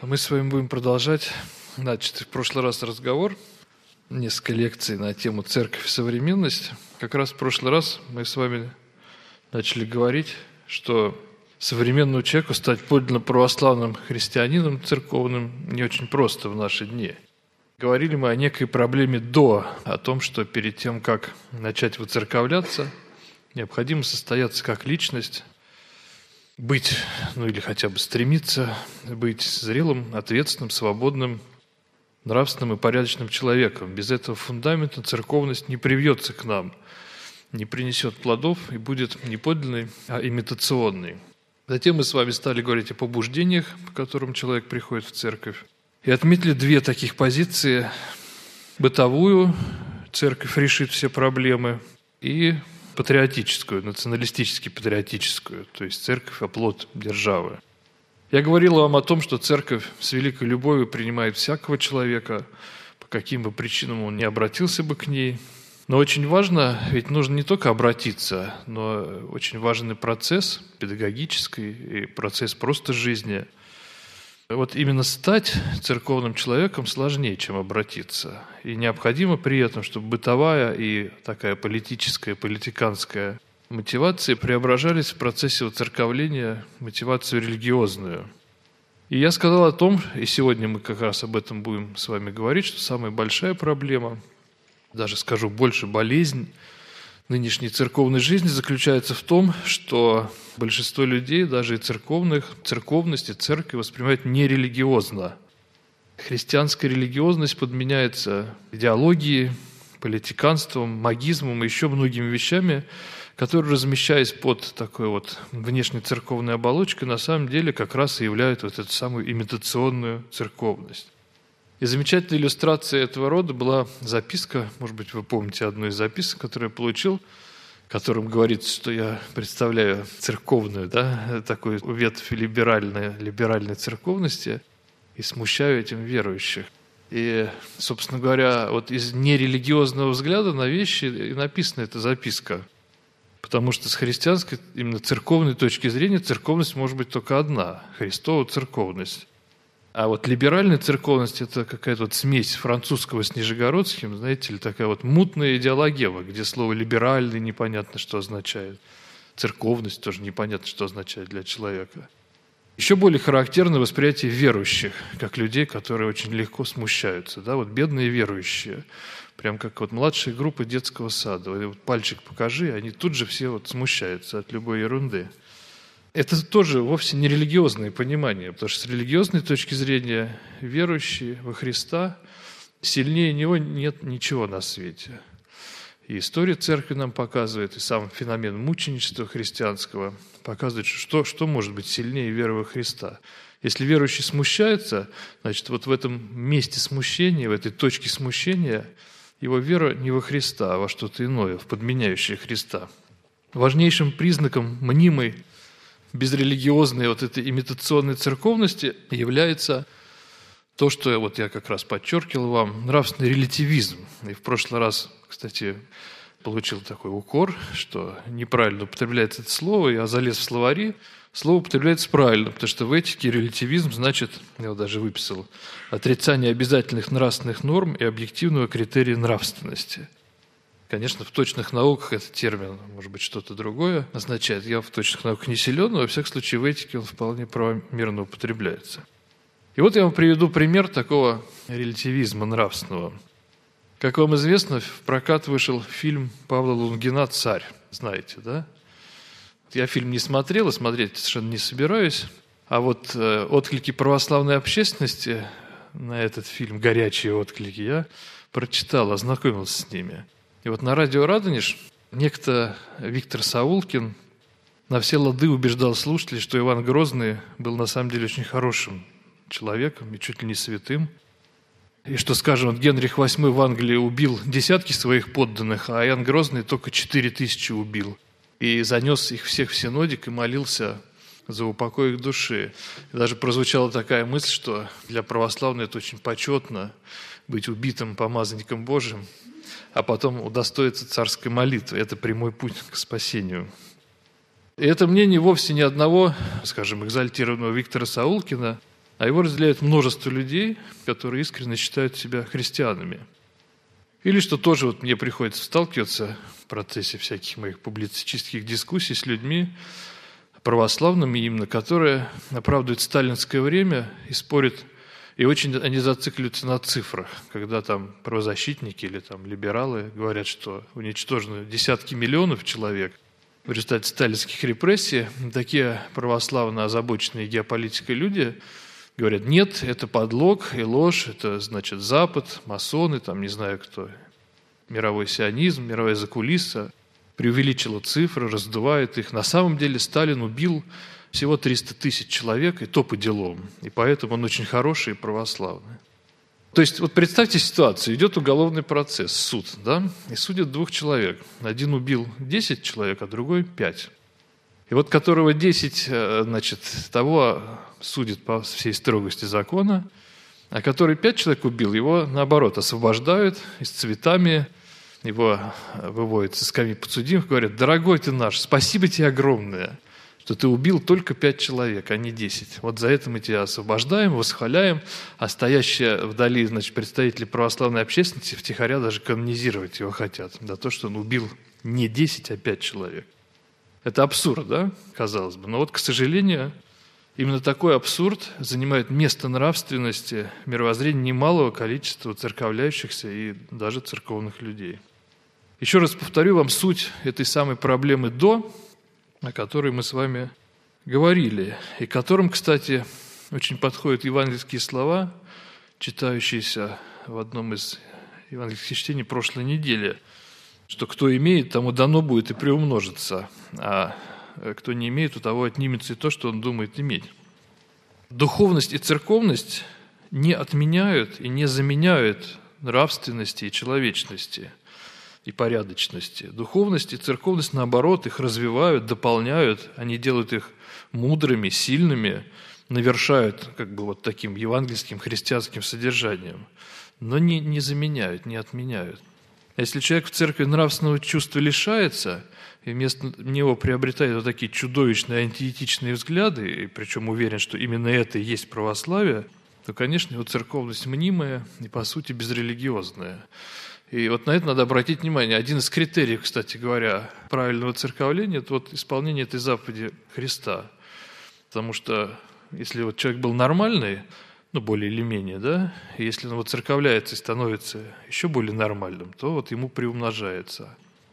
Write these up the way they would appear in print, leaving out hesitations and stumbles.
Мы с вами будем продолжать начатый в прошлый раз разговор, несколько лекций на тему «Церковь и современность». Как раз в прошлый раз мы с вами начали говорить, что современному человеку стать подлинно православным христианином церковным не очень просто в наши дни. Говорили мы о некой проблеме о том, что перед тем, как начать выцерковляться, необходимо состояться как личность, быть, или хотя бы стремиться быть зрелым, ответственным, свободным, нравственным и порядочным человеком. Без этого фундамента церковность не привьется к нам, не принесет плодов и будет не подлинной, а имитационной. Затем мы с вами стали говорить о побуждениях, по которым человек приходит в церковь, и отметили две таких позиции: бытовую, церковь решит все проблемы, и патриотическую, националистически-патриотическую, то есть церковь – оплот державы. Я говорил вам о том, что церковь с великой любовью принимает всякого человека, по каким бы причинам он не обратился бы к ней. Но очень важно, ведь нужно не только обратиться, но очень важный процесс педагогический и процесс просто жизни. Вот именно стать церковным человеком сложнее, чем обратиться. И необходимо при этом, чтобы бытовая и такая политическая, политиканская мотивации преображались в процессе уцерковления в мотивацию религиозную. И я сказал о том, и сегодня мы как раз об этом будем с вами говорить, что самая большая проблема, даже скажу больше, болезнь нынешней церковной жизни заключается в том, что большинство людей, даже и церковность и церковь воспринимают нерелигиозно. Христианская религиозность подменяется идеологией, политиканством, магизмом и еще многими вещами, которые, размещаясь под такой вот внешней церковной оболочкой, на самом деле как раз и являют вот эту самую имитационную церковность. И замечательной иллюстрацией этого рода была записка, может быть, вы помните одну из записок, которую я получил, в котором говорится, что я представляю церковную, такую ветвь либеральной церковности и смущаю этим верующих. И, собственно говоря, вот из нерелигиозного взгляда на вещи и написана эта записка. Потому что с христианской, именно церковной точки зрения, церковность может быть только одна – Христова церковность. А вот либеральная церковность – это какая-то вот смесь французского с нижегородским, знаете ли, такая вот мутная идеологема, где слово «либеральный» непонятно, что означает. Церковность тоже непонятно, что означает для человека. Еще более характерно восприятие верующих, как людей, которые очень легко смущаются. Вот бедные верующие, прям как вот младшие группы детского сада. Вот пальчик покажи, они тут же все вот смущаются от любой ерунды. Это тоже вовсе не религиозное понимание, потому что с религиозной точки зрения верующий во Христа, сильнее него нет ничего на свете. И история церкви нам показывает, и сам феномен мученичества христианского показывает, что может быть сильнее веры во Христа. Если верующий смущается, значит, вот в этом месте смущения, в этой точке смущения, его вера не во Христа, а во что-то иное, в подменяющее Христа. Важнейшим признаком мнимой безрелигиозной вот этой имитационной церковности является то, что вот я как раз подчеркивал вам, нравственный релятивизм. И в прошлый раз, кстати, получил такой укор, что неправильно употребляется это слово. Я залез в словари, слово употребляется правильно, потому что в этике релятивизм значит, я его даже выписал, отрицание обязательных нравственных норм и объективного критерия нравственности. Конечно, в точных науках этот термин, может быть, что-то другое означает. Я в точных науках не силен, но, во всяком случае, в этике он вполне правомерно употребляется. И вот я вам приведу пример такого релятивизма нравственного. Как вам известно, в прокат вышел фильм Павла Лунгина «Царь». Знаете, да? Я фильм не смотрел и смотреть совершенно не собираюсь. А вот отклики православной общественности на этот фильм, горячие отклики, я прочитал, ознакомился с ними. И вот на радио «Радонеж» некто Виктор Саулкин на все лады убеждал слушателей, что Иван Грозный был на самом деле очень хорошим человеком и чуть ли не святым. И что, скажем, вот Генрих VIII в Англии убил десятки своих подданных, а Иоанн Грозный только 4000 убил. И занес их всех в синодик и молился за упокой их души. И даже прозвучала такая мысль, что для православных это очень почетно быть убитым помазанником Божьим, а потом удостоиться царской молитвы. Это прямой путь к спасению. И это мнение вовсе не одного, скажем, экзальтированного Виктора Саулкина, а его разделяет множество людей, которые искренне считают себя христианами. Или что тоже вот мне приходится сталкиваться в процессе всяких моих публицистических дискуссий с людьми православными именно, которые оправдывают сталинское время и спорят, и очень они зацикливаются на цифрах, когда там правозащитники или там либералы говорят, что уничтожены десятки миллионов человек в результате сталинских репрессий. Такие православно озабоченные геополитикой люди говорят: нет, это подлог и ложь, это значит Запад, масоны, там не знаю кто, мировой сионизм, мировая закулиса преувеличила цифры, раздувает их. На самом деле Сталин убил всего 300 тысяч человек, и то по делам. И поэтому он очень хороший и православный. То есть, вот представьте ситуацию. Идет уголовный процесс, суд, да? И судят двух человек. Один убил 10 человек, а другой 5. И вот которого 10, значит, того судят по всей строгости закона, а который 5 человек убил, его, наоборот, освобождают и с цветами, его выводят со скамьи подсудимых, говорят: дорогой ты наш, спасибо тебе огромное, что ты убил только 5 человек, а не 10. Вот за это мы тебя освобождаем, восхваляем, а стоящие вдали, значит, представители православной общественности втихаря даже канонизировать его хотят за то, что он убил не 10, а 5 человек. Это абсурд, да, казалось бы. Но вот, к сожалению, именно такой абсурд занимает место нравственности, мировоззрения немалого количества церковляющихся и даже церковных людей. Еще раз повторю вам суть этой самой проблемы «до», о которой мы с вами говорили, и к которым, кстати, очень подходят евангельские слова, читающиеся в одном из евангельских чтений прошлой недели, что кто имеет, тому дано будет и приумножится, а кто не имеет, у того отнимется и то, что он думает иметь. Духовность и церковность не отменяют и не заменяют нравственности и человечности и порядочности. Духовность и церковность, наоборот, их развивают, дополняют, они делают их мудрыми, сильными, навершают как бы вот таким евангельским христианским содержанием, но не заменяют, не отменяют. А если человек в церкви нравственного чувства лишается, и вместо него приобретает вот такие чудовищные антиэтичные взгляды, и причем уверен, что именно это и есть православие, то, конечно, его церковность мнимая и, по сути, безрелигиозная. И вот на это надо обратить внимание. Один из критериев, кстати говоря, правильного церковления – это вот исполнение этой заповеди Христа. Потому что если вот человек был нормальный, ну, более или менее, да, и если он вот церковляется и становится еще более нормальным, то вот ему приумножается.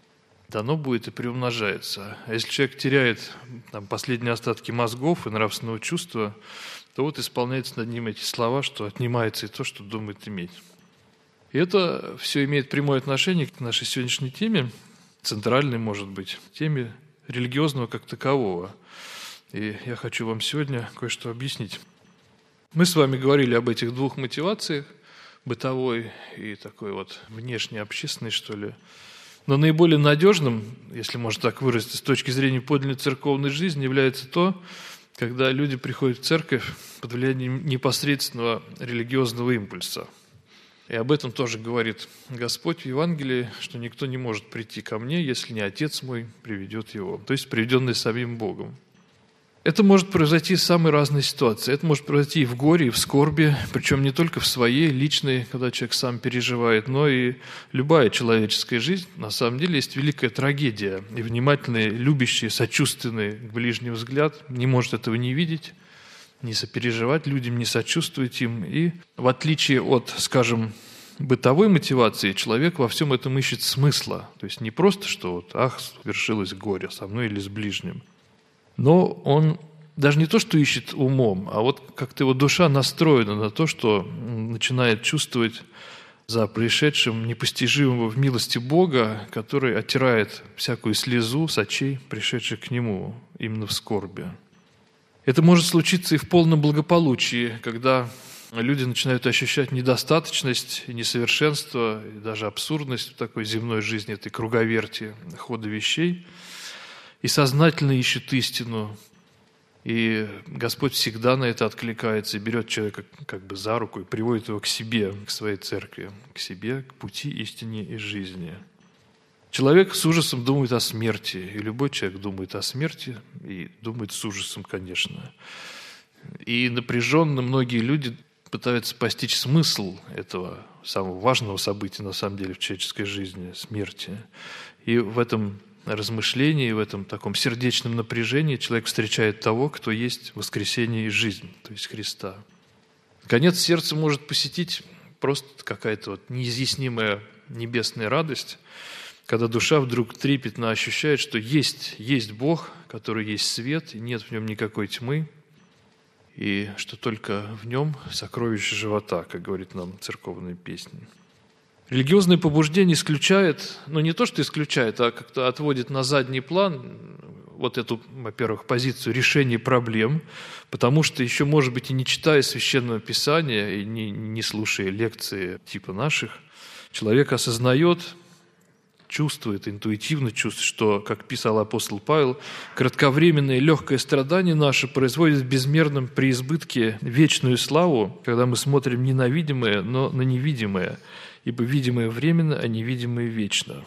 Дано будет и приумножается. А если человек теряет там последние остатки мозгов и нравственного чувства, то вот исполняется над ним эти слова, что отнимается и то, что думает иметь. И это все имеет прямое отношение к нашей сегодняшней теме, центральной, может быть, теме религиозного как такового. И я хочу вам сегодня кое-что объяснить. Мы с вами говорили об этих двух мотивациях, бытовой и такой вот внешней, общественной, что ли. Но наиболее надежным, если можно так выразиться, с точки зрения подлинной церковной жизни, является то, когда люди приходят в церковь под влиянием непосредственного религиозного импульса. И об этом тоже говорит Господь в Евангелии, что никто не может прийти ко мне, если не Отец мой приведет его, то есть приведенный самим Богом. Это может произойти в самой разной ситуации. Это может произойти и в горе, и в скорби, причем не только в своей, личной, когда человек сам переживает, но и любая человеческая жизнь, на самом деле, есть великая трагедия. И внимательный, любящий, сочувственный к ближнему взгляд не может этого не видеть, не сопереживать людям, не сочувствовать им. И в отличие от, скажем, бытовой мотивации, человек во всем этом ищет смысла. То есть не просто, что вот, ах, свершилось горе со мной или с ближним. Но он даже не то, что ищет умом, а вот как-то его душа настроена на то, что начинает чувствовать за происшедшим непостижимого в милости Бога, который оттирает всякую слезу с очей, пришедших к Нему именно в скорби. Это может случиться и в полном благополучии, когда люди начинают ощущать недостаточность и несовершенство, и даже абсурдность в такой земной жизни, этой круговерти хода вещей, и сознательно ищут истину. И Господь всегда на это откликается и берет человека как бы за руку и приводит его к себе, к своей церкви, к себе, к пути, истине и жизни. Человек с ужасом думает о смерти, и любой человек думает о смерти, и думает с ужасом, конечно. И напряженно многие люди пытаются постичь смысл этого самого важного события, на самом деле, в человеческой жизни, смерти. И в этом размышлении, в этом таком сердечном напряжении человек встречает того, кто есть воскресение и жизнь, то есть Христа. Наконец, сердце может посетить просто какая-то вот неизъяснимая небесная радость, когда душа вдруг трепетно ощущает, что есть Бог, который есть свет, и нет в нем никакой тьмы, и что только в нем сокровище живота, как говорит нам церковная песня. Религиозное побуждение исключает, не то, что исключает, а как-то отводит на задний план вот эту, во-первых, позицию решения проблем, потому что еще, может быть, и не читая Священного Писания, и не слушая лекции типа наших, человек осознает, чувствует, интуитивно чувствует, что, как писал апостол Павел, кратковременное легкое страдание наше производит в безмерном преизбытке вечную славу, когда мы смотрим не на видимое, но на невидимое, ибо видимое временно, а невидимое вечно.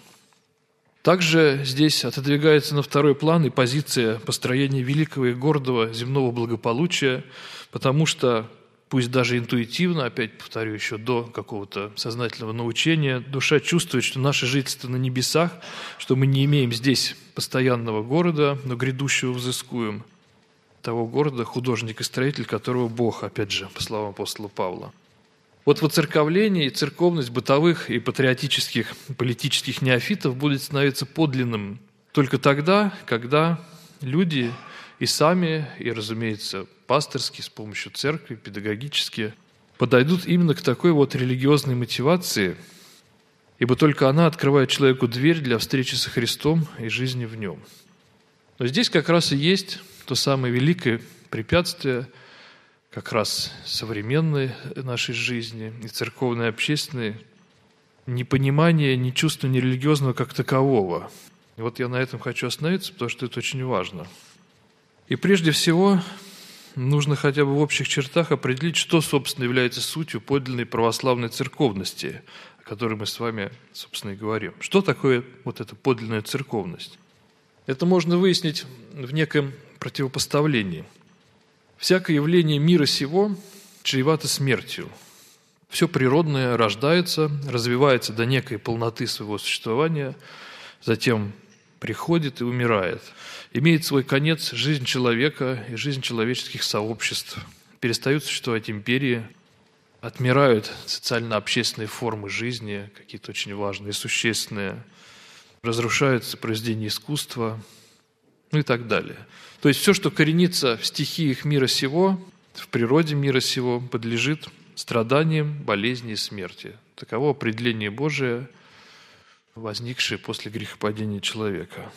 Также здесь отодвигается на второй план и позиция построения великого и гордого земного благополучия, потому что, пусть даже интуитивно, опять повторю, еще до какого-то сознательного научения, душа чувствует, что наше жительство на небесах, что мы не имеем здесь постоянного города, но грядущего взыскуем, того города, художник и строитель, которого Бог, опять же, по словам апостола Павла. Вот воцерковление и церковность бытовых и патриотических, политических неофитов будет становиться подлинным только тогда, когда люди и сами, и, разумеется, пасторски, с помощью церкви, педагогически, подойдут именно к такой вот религиозной мотивации, ибо только она открывает человеку дверь для встречи со Христом и жизни в нем. Но здесь как раз и есть то самое великое препятствие как раз современной нашей жизни и церковной, и общественной, непонимание, ни чувства нерелигиозного как такового. И вот я на этом хочу остановиться, потому что это очень важно. И прежде всего нужно хотя бы в общих чертах определить, что, собственно, является сутью подлинной православной церковности, о которой мы с вами, собственно, и говорим. Что такое вот эта подлинная церковность? Это можно выяснить в неком противопоставлении. Всякое явление мира сего чревато смертью. Все природное рождается, развивается до некой полноты своего существования, затем приходит и умирает. Имеет свой конец жизнь человека и жизнь человеческих сообществ. Перестают существовать империи, отмирают социально-общественные формы жизни, какие-то очень важные, существенные, разрушаются произведения искусства, и так далее. То есть все, что коренится в стихиях мира сего, в природе мира сего, подлежит страданиям, болезни и смерти. Таково определение Божие, возникшее после грехопадения человека.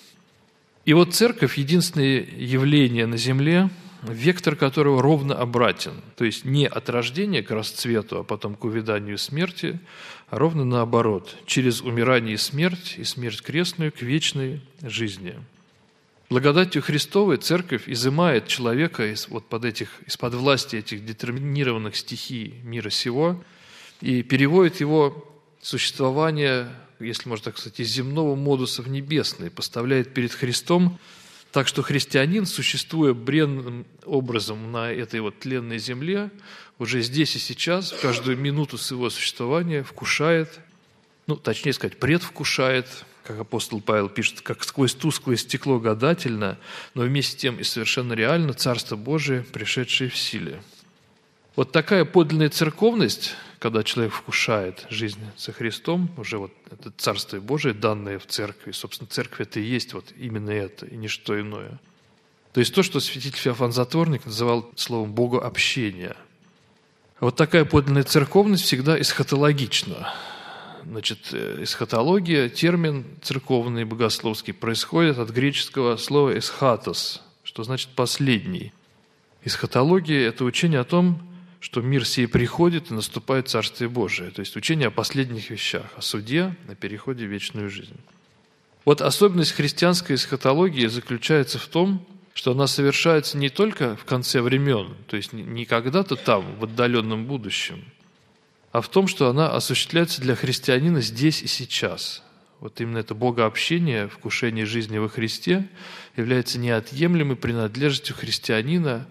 И вот церковь – единственное явление на земле, вектор которого ровно обратен. То есть не от рождения к расцвету, а потом к увяданию смерти, а ровно наоборот, через умирание и смерть крестную к вечной жизни. Благодатью Христовой Церковь изымает человека из-под власти этих детерминированных стихий мира сего и переводит его существование, если можно так сказать, из земного модуса в небесный, поставляет перед Христом, так что христианин, существуя бренным образом на этой вот тленной земле, уже здесь и сейчас, в каждую минуту своего существования вкушает, точнее сказать, предвкушает, как апостол Павел пишет, как сквозь тусклое стекло гадательно, но вместе с тем и совершенно реально Царство Божие, пришедшее в силе. Вот такая подлинная церковность, когда человек вкушает жизнь со Христом, уже вот это Царство Божие, данное в церкви, собственно, церковь это и есть вот именно это, и ничто иное. То есть то, что святитель Феофан Затворник называл словом «богообщение». Вот такая подлинная церковность всегда эсхатологична. Значит, эсхатология, термин церковный, богословский, происходит от греческого слова «эсхатос», что значит «последний». Эсхатология – это учение о том, что мир сей приходит и наступает Царствие Божие, то есть учение о последних вещах, о суде, о переходе в вечную жизнь. Вот особенность христианской эсхатологии заключается в том, что она совершается не только в конце времен, то есть не когда-то там, в отдаленном будущем, а в том, что она осуществляется для христианина здесь и сейчас. Вот именно это богообщение, вкушение жизни во Христе является неотъемлемой принадлежностью христианина,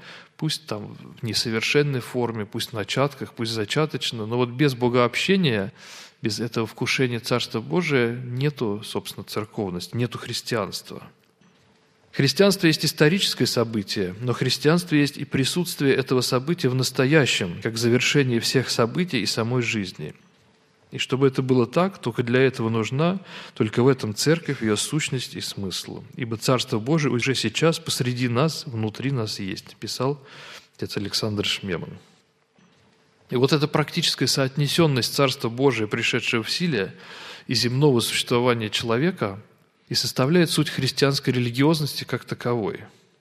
Пусть там в несовершенной форме, пусть в начатках, пусть зачаточно, но вот без богообщения, без этого вкушения Царства Божия нету, собственно, церковности, нету христианства. Христианство есть историческое событие, но христианство есть и присутствие этого события в настоящем, как завершение всех событий и самой жизни. И чтобы это было так, только для этого нужна, только в этом церковь, ее сущность и смысл. Ибо Царство Божие уже сейчас посреди нас, внутри нас есть, писал отец Александр Шмеман. И вот эта практическая соотнесенность Царства Божия, пришедшего в силе, и земного существования человека, и составляет суть христианской религиозности как таковой.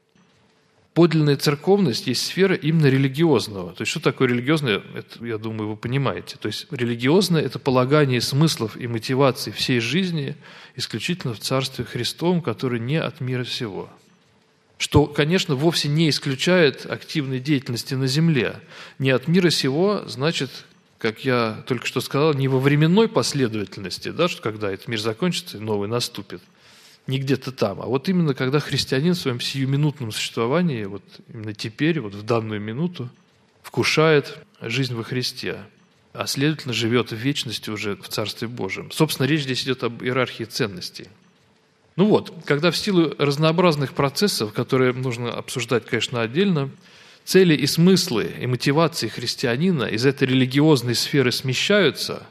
Подлинная церковность есть сфера именно религиозного. То есть, что такое религиозное, это, я думаю, вы понимаете. То есть, религиозное – это полагание смыслов и мотиваций всей жизни исключительно в Царстве Христовом, которое не от мира сего. Что, конечно, вовсе не исключает активной деятельности на земле. Не от мира сего, значит, как я только что сказал, не во временной последовательности, да, что когда этот мир закончится, новый наступит. Не где-то там, а вот именно когда христианин в своем сиюминутном существовании, вот именно теперь, вот в данную минуту, вкушает жизнь во Христе, а следовательно живет в вечности уже в Царстве Божьем. Собственно, речь здесь идет об иерархии ценностей. Ну вот, когда в силу разнообразных процессов, которые нужно обсуждать, конечно, отдельно, цели и смыслы и мотивации христианина из этой религиозной сферы смещаются,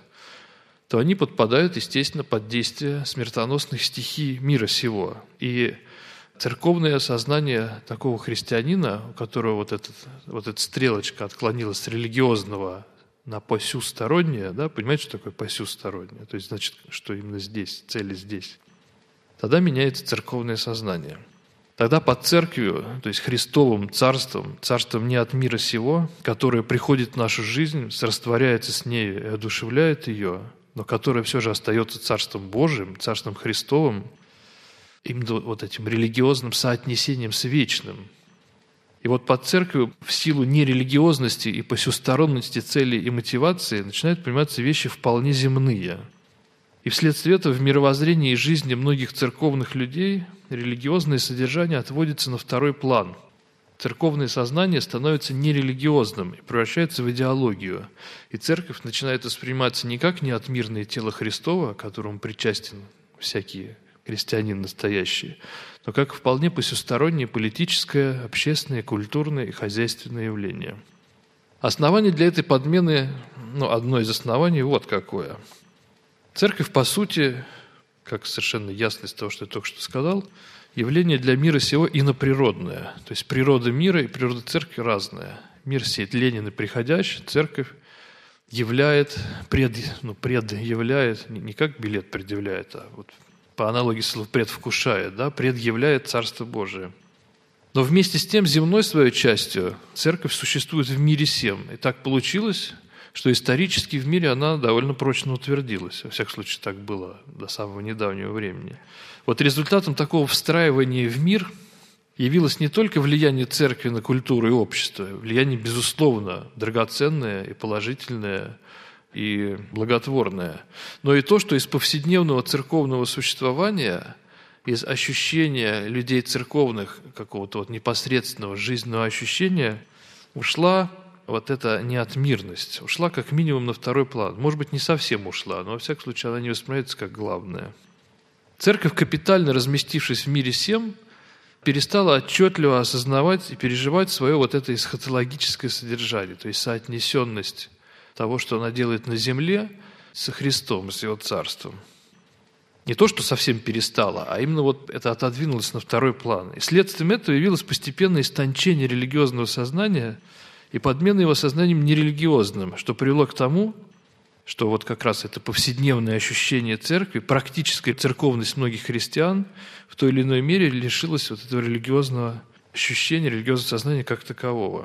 то они подпадают, естественно, под действие смертоносных стихий мира сего. И церковное сознание такого христианина, у которого вот эта стрелочка отклонилась с религиозного на посюстороннее, да, понимаете, что такое посюстороннее? То есть, значит, что именно здесь, цели здесь. Тогда меняется церковное сознание. Тогда под церковью, то есть Христовым царством, царством не от мира сего, которое приходит в нашу жизнь, растворяется с ней и одушевляет ее, но которое все же остается Царством Божиим, Царством Христовым, именно вот этим религиозным соотнесением с вечным. И вот под церковью в силу нерелигиозности и посюсторонности целей и мотивации начинают пониматься вещи вполне земные. И вследствие этого в мировоззрении и жизни многих церковных людей религиозное содержание отводится на второй план. Церковное сознание становится нерелигиозным и превращается в идеологию. И церковь начинает восприниматься не как неотмирное тело Христова, которому причастен всякий христианин настоящий, но как вполне посюстороннее политическое, общественное, культурное и хозяйственное явление. Основание для этой подмены, одно из оснований вот какое. Церковь, по сути, как совершенно ясно из того, что я только что сказал, явление для мира сего иноприродное. То есть природа мира и природа церкви разная. Мир сей тленен и приходящий, церковь являет, предъявляет, не как билет предъявляет, а вот по аналогии слова предвкушает, да, предъявляет Царство Божие. Но вместе с тем земной своей частью церковь существует в мире сем. И так получилось, что исторически в мире она довольно прочно утвердилась. Во всяком случае, так было до самого недавнего времени. Вот результатом такого встраивания в мир явилось не только влияние церкви на культуру и общество, влияние, безусловно, драгоценное и положительное, и благотворное, но и то, что из повседневного церковного существования, из ощущения людей церковных, какого-то вот непосредственного жизненного ощущения, ушла вот эта неотмирность, ушла как минимум на второй план. Может быть, не совсем ушла, но во всяком случае она не воспринимается как главное. Церковь, капитально разместившись в мире сем, перестала отчетливо осознавать и переживать свое вот это эсхатологическое содержание, то есть соотнесенность того, что она делает на земле, со Христом, с Его Царством. Не то, что совсем перестала, а именно вот это отодвинулось на второй план. И следствием этого явилось постепенное истончение религиозного сознания и подмена его сознанием нерелигиозным, что привело к тому, что вот как раз это повседневное ощущение церкви, практическая церковность многих христиан в той или иной мере лишилась вот этого религиозного ощущения, религиозного сознания как такового.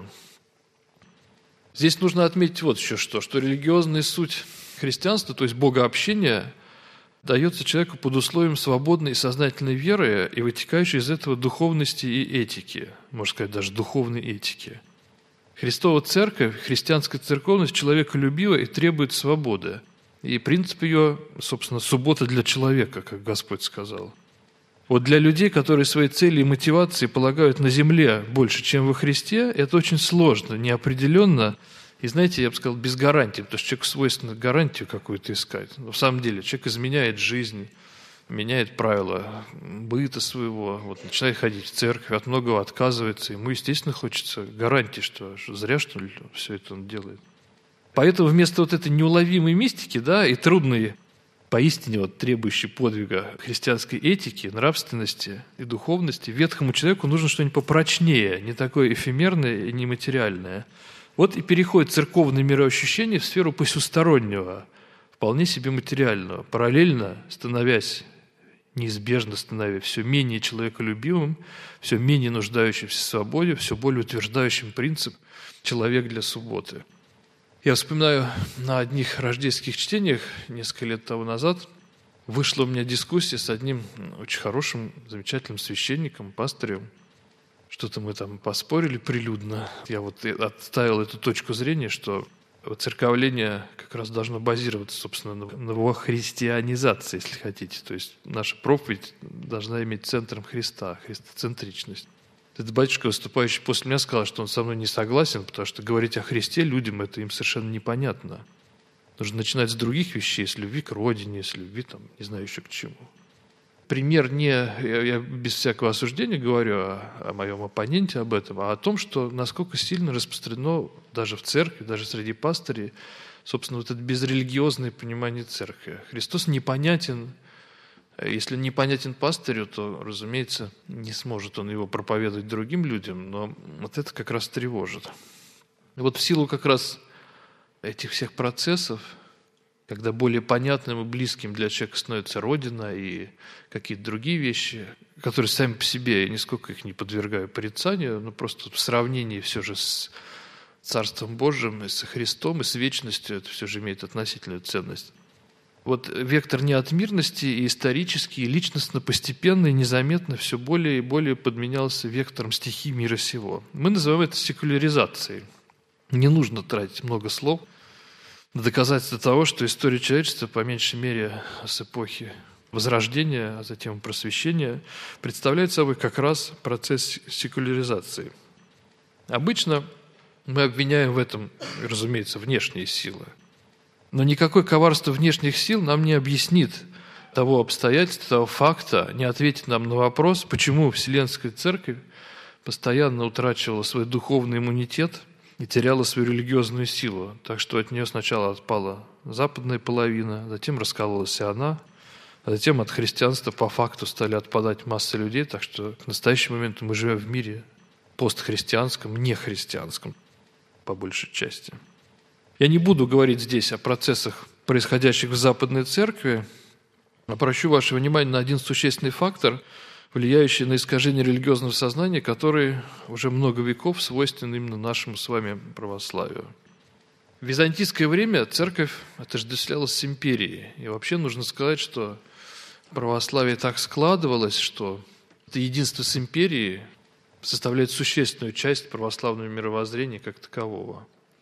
Здесь нужно отметить вот еще что религиозная суть христианства, то есть богообщение, дается человеку под условием свободной и сознательной веры и вытекающей из этого духовности и этики, можно сказать, даже духовной этики. Христова церковь, христианская церковность человеколюбива и требует свободы. И принцип ее, собственно, суббота для человека, как Господь сказал. Вот для людей, которые свои цели и мотивации полагают на земле больше, чем во Христе, это очень сложно, неопределенно. И знаете, я бы сказал, без гарантии, потому что человеку свойственно гарантию какую-то искать. Но в самом деле человек изменяет жизнь, меняет правила быта своего, вот, начинает ходить в церковь, от многого отказывается. Ему, естественно, хочется гарантии, что зря, что ли, все это он делает. Поэтому вместо вот этой неуловимой мистики, да, и трудной, поистине вот требующей подвига христианской этики, нравственности и духовности, ветхому человеку нужно что-нибудь попрочнее, не такое эфемерное и нематериальное. Вот и переходит церковное мироощущение в сферу посюстороннего, вполне себе материального, параллельно неизбежно становясь все менее человеколюбивым, все менее нуждающимся в свободе, все более утверждающим принцип «человек для субботы». Я вспоминаю, на одних рождественских чтениях несколько лет тому назад вышла у меня дискуссия с одним очень хорошим, замечательным священником, пастырем. Что-то мы там поспорили прилюдно. Я вот отставил эту точку зрения, что воцерковление как раз должно базироваться, собственно, на христианизации, если хотите. То есть наша проповедь должна иметь центром Христа, христоцентричность. Этот батюшка, выступающий после меня, сказал, что он со мной не согласен, потому что говорить о Христе людям, это им совершенно непонятно. Нужно начинать с других вещей, с любви к родине, с любви, там, не знаю еще к чему. Пример я без всякого осуждения говорю о моем оппоненте об этом, а о том, что насколько сильно распространено даже в церкви, даже среди пастырей, собственно, вот это безрелигиозное понимание церкви. Христос непонятен. Если непонятен пастырю, то, разумеется, не сможет он его проповедовать другим людям, но вот это как раз тревожит. И вот в силу как раз этих всех процессов, когда более понятным и близким для человека становится Родина и какие-то другие вещи, которые сами по себе, я нисколько их не подвергаю порицанию, но просто в сравнении все же с Царством Божьим, и со Христом, и с вечностью, это все же имеет относительную ценность. Вот вектор неотмирности и исторический, и личностно, постепенно и незаметно все более и более подменялся вектором стихий мира сего. Мы называем это секуляризацией. Не нужно тратить много слов на доказательство того, что история человечества, по меньшей мере с эпохи Возрождения, а затем Просвещения, представляет собой как раз процесс секуляризации. Обычно мы обвиняем в этом, разумеется, внешние силы. Но никакое коварство внешних сил нам не объяснит того обстоятельства, того факта, не ответит нам на вопрос, почему Вселенская Церковь постоянно утрачивала свой духовный иммунитет и теряла свою религиозную силу. Так что от нее сначала отпала западная половина, затем раскололась и она, а затем от христианства по факту стали отпадать массы людей, так что к настоящему моменту мы живем в мире постхристианском, нехристианском, по большей части. Я не буду говорить здесь о процессах, происходящих в Западной Церкви, обращу ваше внимание на один существенный фактор, влияющий на искажение религиозного сознания, который уже много веков свойственен именно нашему с вами православию. В византийское время церковь отождествлялась с империей. И вообще нужно сказать, что православие так складывалось, что это единство с империей составляет существенную часть православного мировоззрения как такового.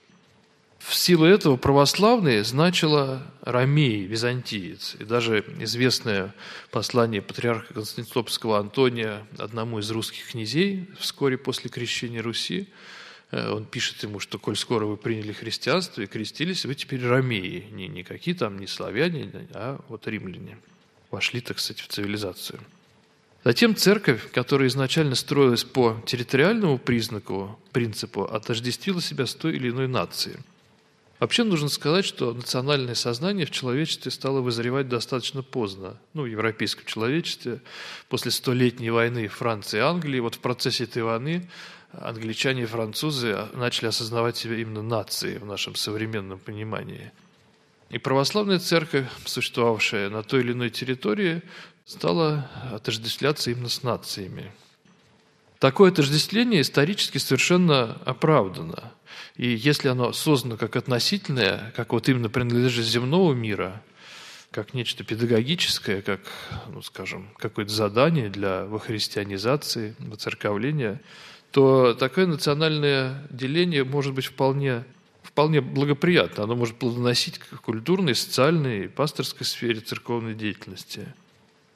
В силу этого православный значило ромей, византиец. И даже известное послание патриарха Константинопольского Антония одному из русских князей вскоре после крещения Руси, он пишет ему, что коль скоро вы приняли христианство и крестились, вы теперь ромеи, не какие там, не славяне, а вот римляне. Вошли, так сказать, в цивилизацию. Затем церковь, которая изначально строилась по территориальному принципу, отождествила себя с той или иной нацией. Вообще нужно сказать, что национальное сознание в человечестве стало вызревать достаточно поздно. В европейском человечестве после столетней войны Франции и Англии, вот в процессе этой войны англичане и французы начали осознавать себя именно нацией в нашем современном понимании. И православная церковь, существовавшая на той или иной территории, стала отождествляться именно с нациями. Такое отождествление исторически совершенно оправдано. И если оно создано как относительное, как вот именно принадлежит земного мира, как нечто педагогическое, как, какое-то задание для вохристианизации, воцерковления, то такое национальное деление может быть вполне благоприятно. Оно может плодоносить в культурной, социальной, пасторской сфере церковной деятельности.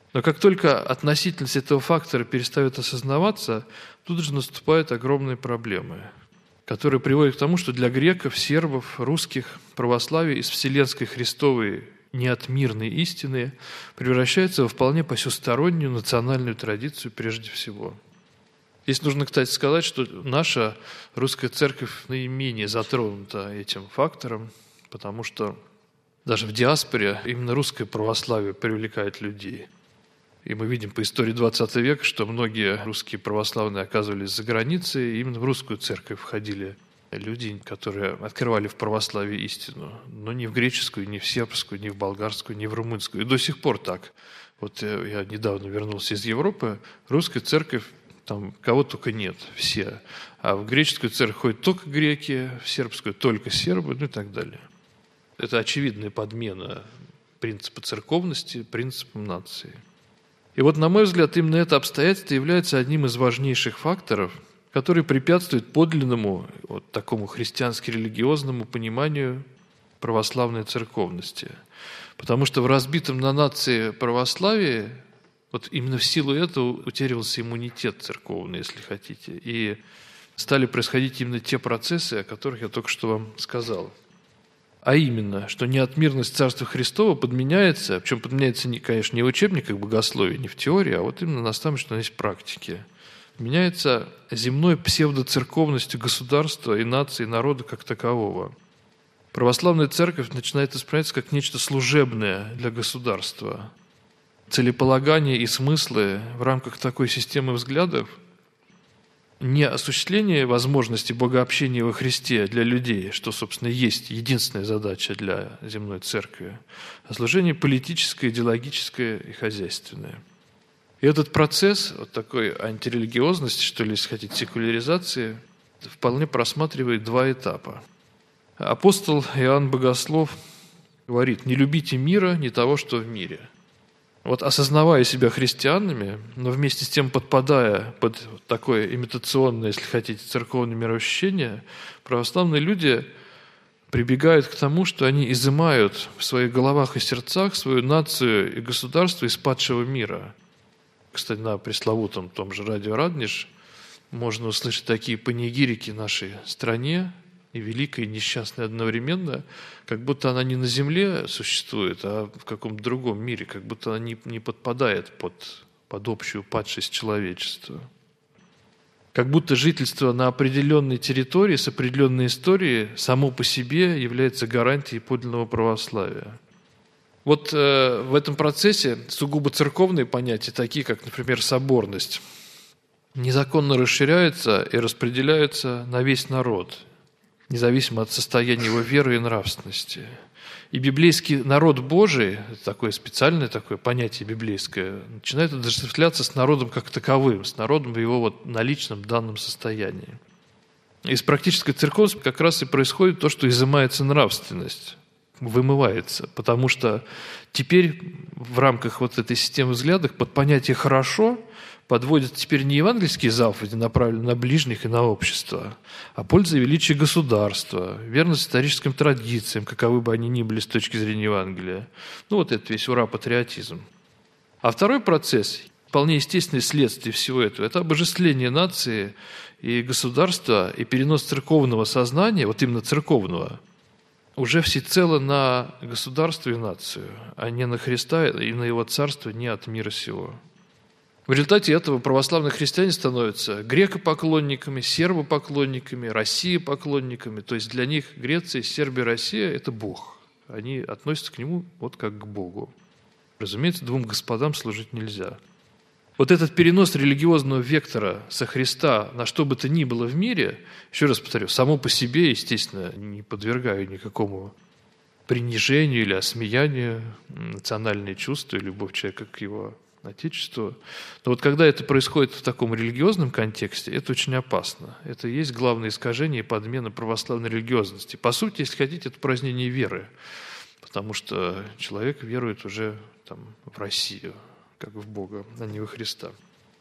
Но как только относительность этого фактора перестает осознаваться, тут же наступают огромные проблемы, которые приводят к тому, что для греков, сербов, русских православие из вселенской Христовой неотмирной истины превращается во вполне посюстороннюю национальную традицию прежде всего. Здесь нужно, кстати, сказать, что наша русская церковь наименее затронута этим фактором, потому что даже в диаспоре именно русское православие привлекает людей. И мы видим по истории XX века, что многие русские православные оказывались за границей, и именно в русскую церковь входили люди, которые открывали в православии истину, но не в греческую, не в сербскую, не в болгарскую, не в румынскую. И до сих пор так. Вот я недавно вернулся из Европы, русская церковь, там кого только нет, все. А в греческую церковь ходят только греки, в сербскую только сербы, ну и так далее. Это очевидная подмена принципа церковности принципом нации. И вот, на мой взгляд, именно это обстоятельство является одним из важнейших факторов, который препятствует подлинному, вот такому христиански-религиозному пониманию православной церковности. Потому что в разбитом на нации православии вот именно в силу этого утерялся иммунитет церковный, если хотите, и стали происходить именно те процессы, о которых я только что вам сказал. А именно, что неотмирность Царства Христова подменяется, причем подменяется, конечно, не в учебниках богословия, не в теории, а вот именно на самом, что есть в практике. Меняется земной псевдоцерковностью государства и нации, и народа как такового. Православная церковь начинает восприниматься как нечто служебное для государства. Целеполагание и смыслы в рамках такой системы взглядов не осуществление возможности богообщения во Христе для людей, что, собственно, есть единственная задача для земной церкви, а служение политическое, идеологическое и хозяйственное. И этот процесс вот такой антирелигиозности, что ли, если хотите, секуляризации, вполне просматривает два этапа. Апостол Иоанн Богослов говорит: «Не любите мира, не того, что в мире». Вот осознавая себя христианами, но вместе с тем подпадая под такое имитационное, если хотите, церковное мироощущение, православные люди прибегают к тому, что они изымают в своих головах и сердцах свою нацию и государство из падшего мира. Кстати, на пресловутом том же радио «Раднеж» можно услышать такие панигирики нашей стране, и великая, и несчастная одновременно, как будто она не на земле существует, а в каком-то другом мире, как будто она не подпадает под общую падшесть человечества. Как будто жительство на определенной территории с определенной историей само по себе является гарантией подлинного православия. Вот в этом процессе сугубо церковные понятия, такие как, например, соборность, незаконно расширяются и распределяются на весь народ, независимо от состояния его веры и нравственности. И библейский народ Божий, такое специальное такое понятие библейское, начинает отождествляться с народом как таковым, с народом в его вот наличном данном состоянии. Из практической церковности как раз и происходит то, что изымается нравственность, вымывается, потому что теперь в рамках вот этой системы взглядов под понятие «хорошо» подводят теперь не евангельские заповеди, направленные на ближних и на общество, а польза и величие государства, верность историческим традициям, каковы бы они ни были с точки зрения Евангелия. Ну вот это весь ура-патриотизм. А второй процесс, вполне естественное следствие всего этого, это обожествление нации и государства и перенос церковного сознания, вот именно церковного, уже всецело на государство и нацию, а не на Христа и на Его царство не от мира сего. В результате этого православные христиане становятся грекопоклонниками, сербопоклонниками, россиепоклонниками. То есть для них Греция, Сербия, Россия – это Бог. Они относятся к Нему вот как к Богу. Разумеется, двум господам служить нельзя. Вот этот перенос религиозного вектора со Христа на что бы то ни было в мире, еще раз повторю, само по себе, естественно, не подвергаю никакому принижению или осмеянию национальные чувства и любовь человека к его Отечеству. Но вот когда это происходит в таком религиозном контексте, это очень опасно. Это и есть главное искажение и подмена православной религиозности. По сути, если хотите, это упразднение веры, потому что человек верует уже в Россию, как в Бога, а не во Христа.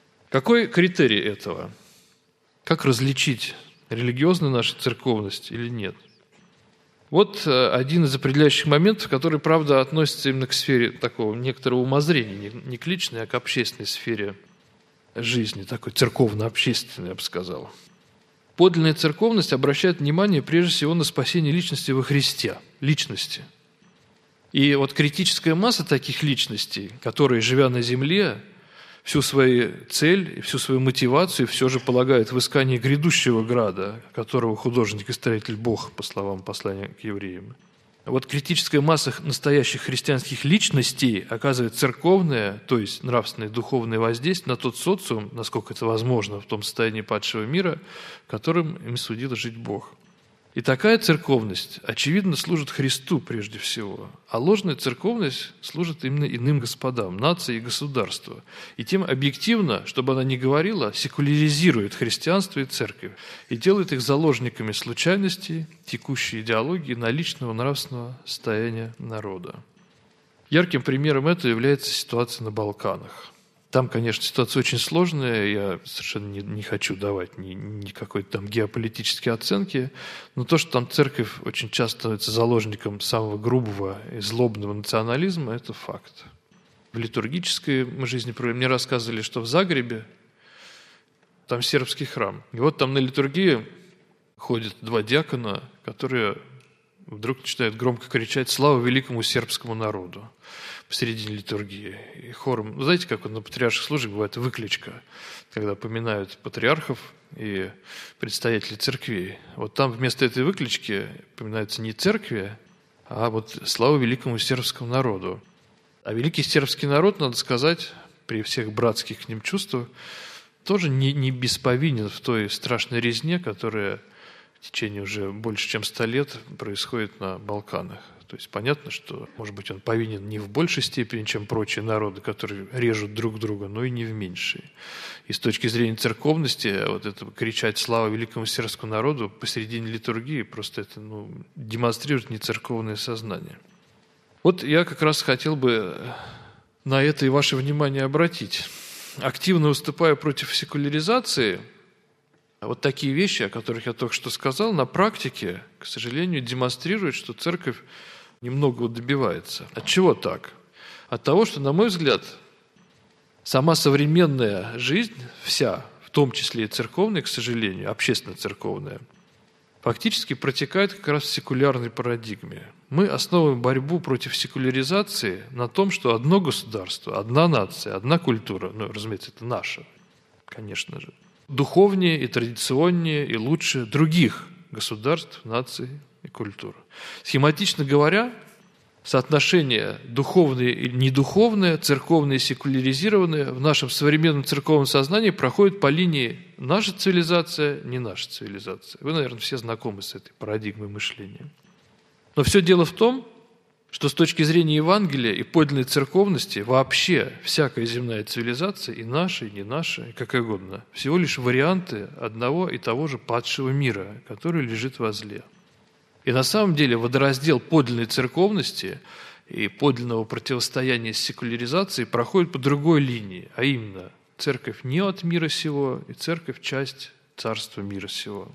Какой критерий этого? Как различить религиозную нашу церковность или нет? Вот один из определяющих моментов, который, правда, относится именно к сфере такого некоторого умозрения, не к личной, а к общественной сфере жизни, такой церковно-общественной, я бы сказал. Подлинная церковность обращает внимание прежде всего на спасение личности во Христе, личности. И вот критическая масса таких личностей, которые, живя на земле, всю свою цель и всю свою мотивацию все же полагают в искании грядущего града, которого художник и строитель Бог, по словам послания к евреям. Вот критическая масса настоящих христианских личностей оказывает церковное, то есть нравственное, духовное воздействие на тот социум, насколько это возможно в том состоянии падшего мира, которым им судил жить Бог. И такая церковность, очевидно, служит Христу прежде всего, а ложная церковность служит именно иным господам, нации и государству. И тем объективно, чтобы она не говорила, секуляризирует христианство и церковь и делает их заложниками случайностей, текущей идеологии, наличного нравственного состояния народа. Ярким примером этого является ситуация на Балканах. Там, конечно, ситуация очень сложная, я совершенно не хочу давать никакой там геополитической оценки, но то, что там церковь очень часто становится заложником самого грубого и злобного национализма, это факт. В литургической жизни мне рассказывали, что в Загребе там сербский храм. И вот там на литургии ходят два диакона, которые вдруг начинают громко кричать «Слава великому сербскому народу!» посередине литургии. И хором, знаете, как на патриарших службах бывает выкличка, когда поминают патриархов и предстоятелей церквей. Вот там вместо этой выклички поминаются не церкви, а вот «Слава великому сербскому народу». А великий сербский народ, надо сказать, при всех братских к ним чувствах, тоже не бесповинен в той страшной резне, которая в течение уже больше чем 100 лет происходит на Балканах. То есть понятно, что, может быть, он повинен не в большей степени, чем прочие народы, которые режут друг друга, но и не в меньшей. И с точки зрения церковности, вот это кричать «Слава великому сербскому народу» посередине литургии, просто это демонстрирует нецерковное сознание. Вот я как раз хотел бы на это и ваше внимание обратить. Активно выступая против секуляризации, вот такие вещи, о которых я только что сказал, на практике, к сожалению, демонстрируют, что церковь немного добивается. От чего так? От того, что, на мой взгляд, сама современная жизнь вся, в том числе и церковная, к сожалению, общественно-церковная, фактически протекает как раз в секулярной парадигме. Мы основываем борьбу против секуляризации на том, что одно государство, одна нация, одна культура, разумеется, это наша, конечно же, духовнее и традиционнее и лучше других государств, наций и культур. Схематично говоря, соотношение духовное и недуховное, церковное и секуляризированное в нашем современном церковном сознании проходит по линии наша цивилизация, не наша цивилизация. Вы, наверное, все знакомы с этой парадигмой мышления. Но все дело в том, что с точки зрения Евангелия и подлинной церковности вообще всякая земная цивилизация, и наша, и не наша, и как угодно, всего лишь варианты одного и того же падшего мира, который лежит возле. И на самом деле водораздел подлинной церковности и подлинного противостояния с секуляризацией проходит по другой линии, а именно церковь не от мира сего и церковь часть царства мира сего.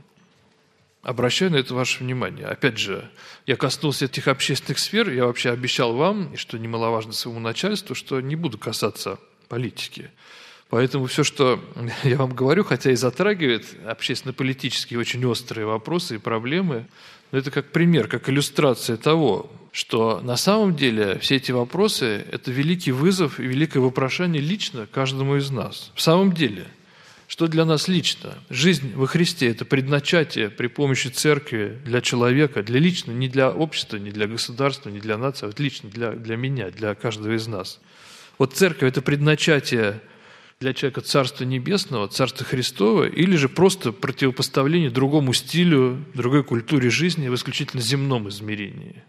Обращаю на это ваше внимание. Опять же, я коснулся этих общественных сфер, я вообще обещал вам, и что немаловажно своему начальству, что не буду касаться политики. Поэтому все, что я вам говорю, хотя и затрагивает общественно-политические очень острые вопросы и проблемы, но это как пример, как иллюстрация того, что на самом деле все эти вопросы – это великий вызов и великое вопрошание лично каждому из нас. В самом деле, что для нас лично? Жизнь во Христе – это предначатие при помощи церкви для человека, для лично, не для общества, не для государства, не для нации, а вот лично для меня, для каждого из нас. Вот церковь – это предначатие для человека Царства Небесного, Царства Христова, или же просто противопоставление другому стилю, другой культуре жизни в исключительно земном измерении.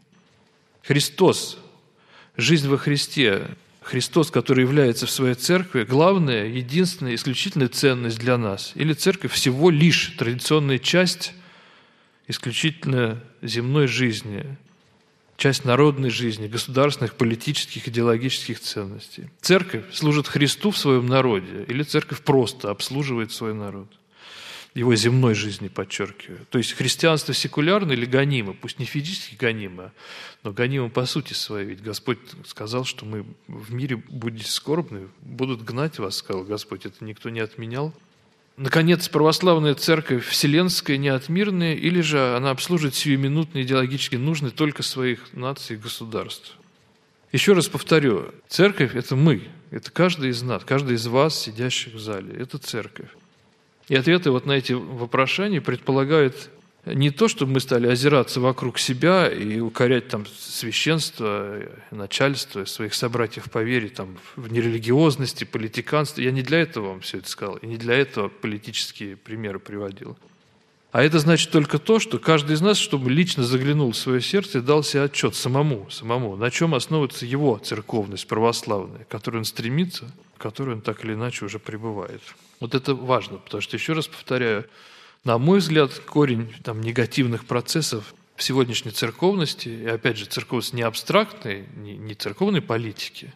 Христос, жизнь во Христе, Христос, который является в своей церкви, главная, единственная, исключительная ценность для нас. Или церковь всего лишь традиционная часть исключительно земной жизни, часть народной жизни, государственных, политических, идеологических ценностей. Церковь служит Христу в своем народе, или церковь просто обслуживает свой народ. его земной жизни, подчеркиваю. То есть христианство секулярно или гонимо, пусть не физически гонимо, но гонимо по сути своей. Ведь Господь сказал, что мы в мире будете скорбны, будут гнать вас, сказал Господь, это никто не отменял. Наконец, православная церковь вселенская, неотмирная, или же она обслуживает сиюминутные идеологически нужные только своих наций и государств. Еще раз повторю, церковь – это мы, это каждый из нас, каждый из вас, сидящих в зале, это церковь. И ответы вот на эти вопрошания предполагают не то, чтобы мы стали озираться вокруг себя и укорять там священство, начальство, своих собратьев по вере там, в нерелигиозности, политиканстве. Я не для этого вам все это сказал, и не для этого политические примеры приводил. А это значит только то, что каждый из нас, чтобы лично заглянул в свое сердце и дал себе отчет самому, на чем основывается его церковность православная, к которой он стремится, в которой он так или иначе уже пребывает. Вот это важно, потому что, еще раз повторяю, на мой взгляд, корень там, негативных процессов в сегодняшней церковности, и опять же, церковность не абстрактной, не церковной политики,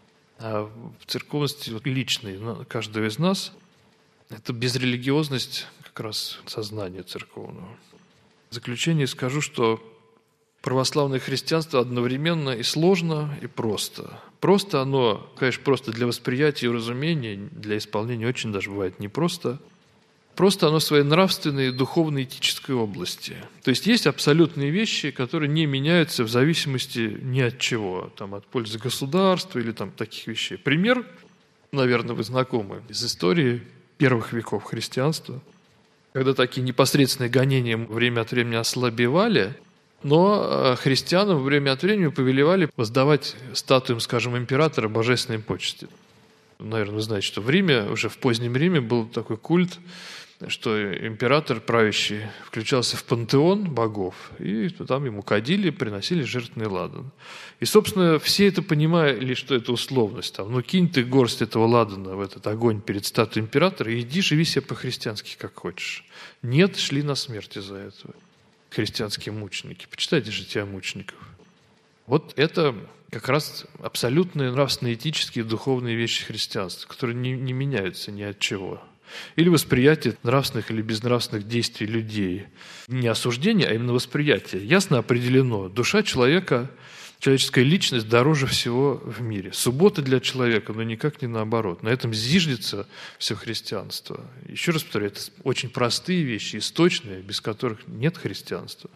а в церковности личной каждого из нас, это безрелигиозность как раз сознания церковного. В заключение скажу, что православное христианство одновременно и сложно, и просто. Просто оно, конечно, просто для восприятия и разумения, для исполнения очень даже бывает непросто. Просто оно в своей нравственной, духовной, этической области. То есть есть абсолютные вещи, которые не меняются в зависимости ни от чего, там, от пользы государства или там, таких вещей. Пример, наверное, вы знакомы из истории первых веков христианства, когда такие непосредственные гонения время от времени ослабевали, но христианам время от времени повелевали воздавать статуям, скажем, императора божественные почести. Наверное, вы знаете, что в Риме, уже в позднем Риме был такой культ, что император правящий включался в пантеон богов, и там ему кадили, приносили жертвенный ладан. И, собственно, все это понимали, что это условность. Там, кинь ты горсть этого ладана в этот огонь перед статуей императора и иди, живи себе по-христиански, как хочешь. Нет, шли на смерть из-за этого. Христианские мученики. Почитайте «Жития мучеников». Вот это как раз абсолютные нравственно-этические и духовные вещи христианства, которые не меняются ни от чего. Или восприятие нравственных или безнравственных действий людей. Не осуждение, а именно восприятие. Ясно определено. Душа человека, человеческая личность дороже всего в мире. Суббота для человека, но никак не наоборот. На этом зиждется все христианство. Еще раз повторяю, это очень простые вещи, источные, без которых нет христианства.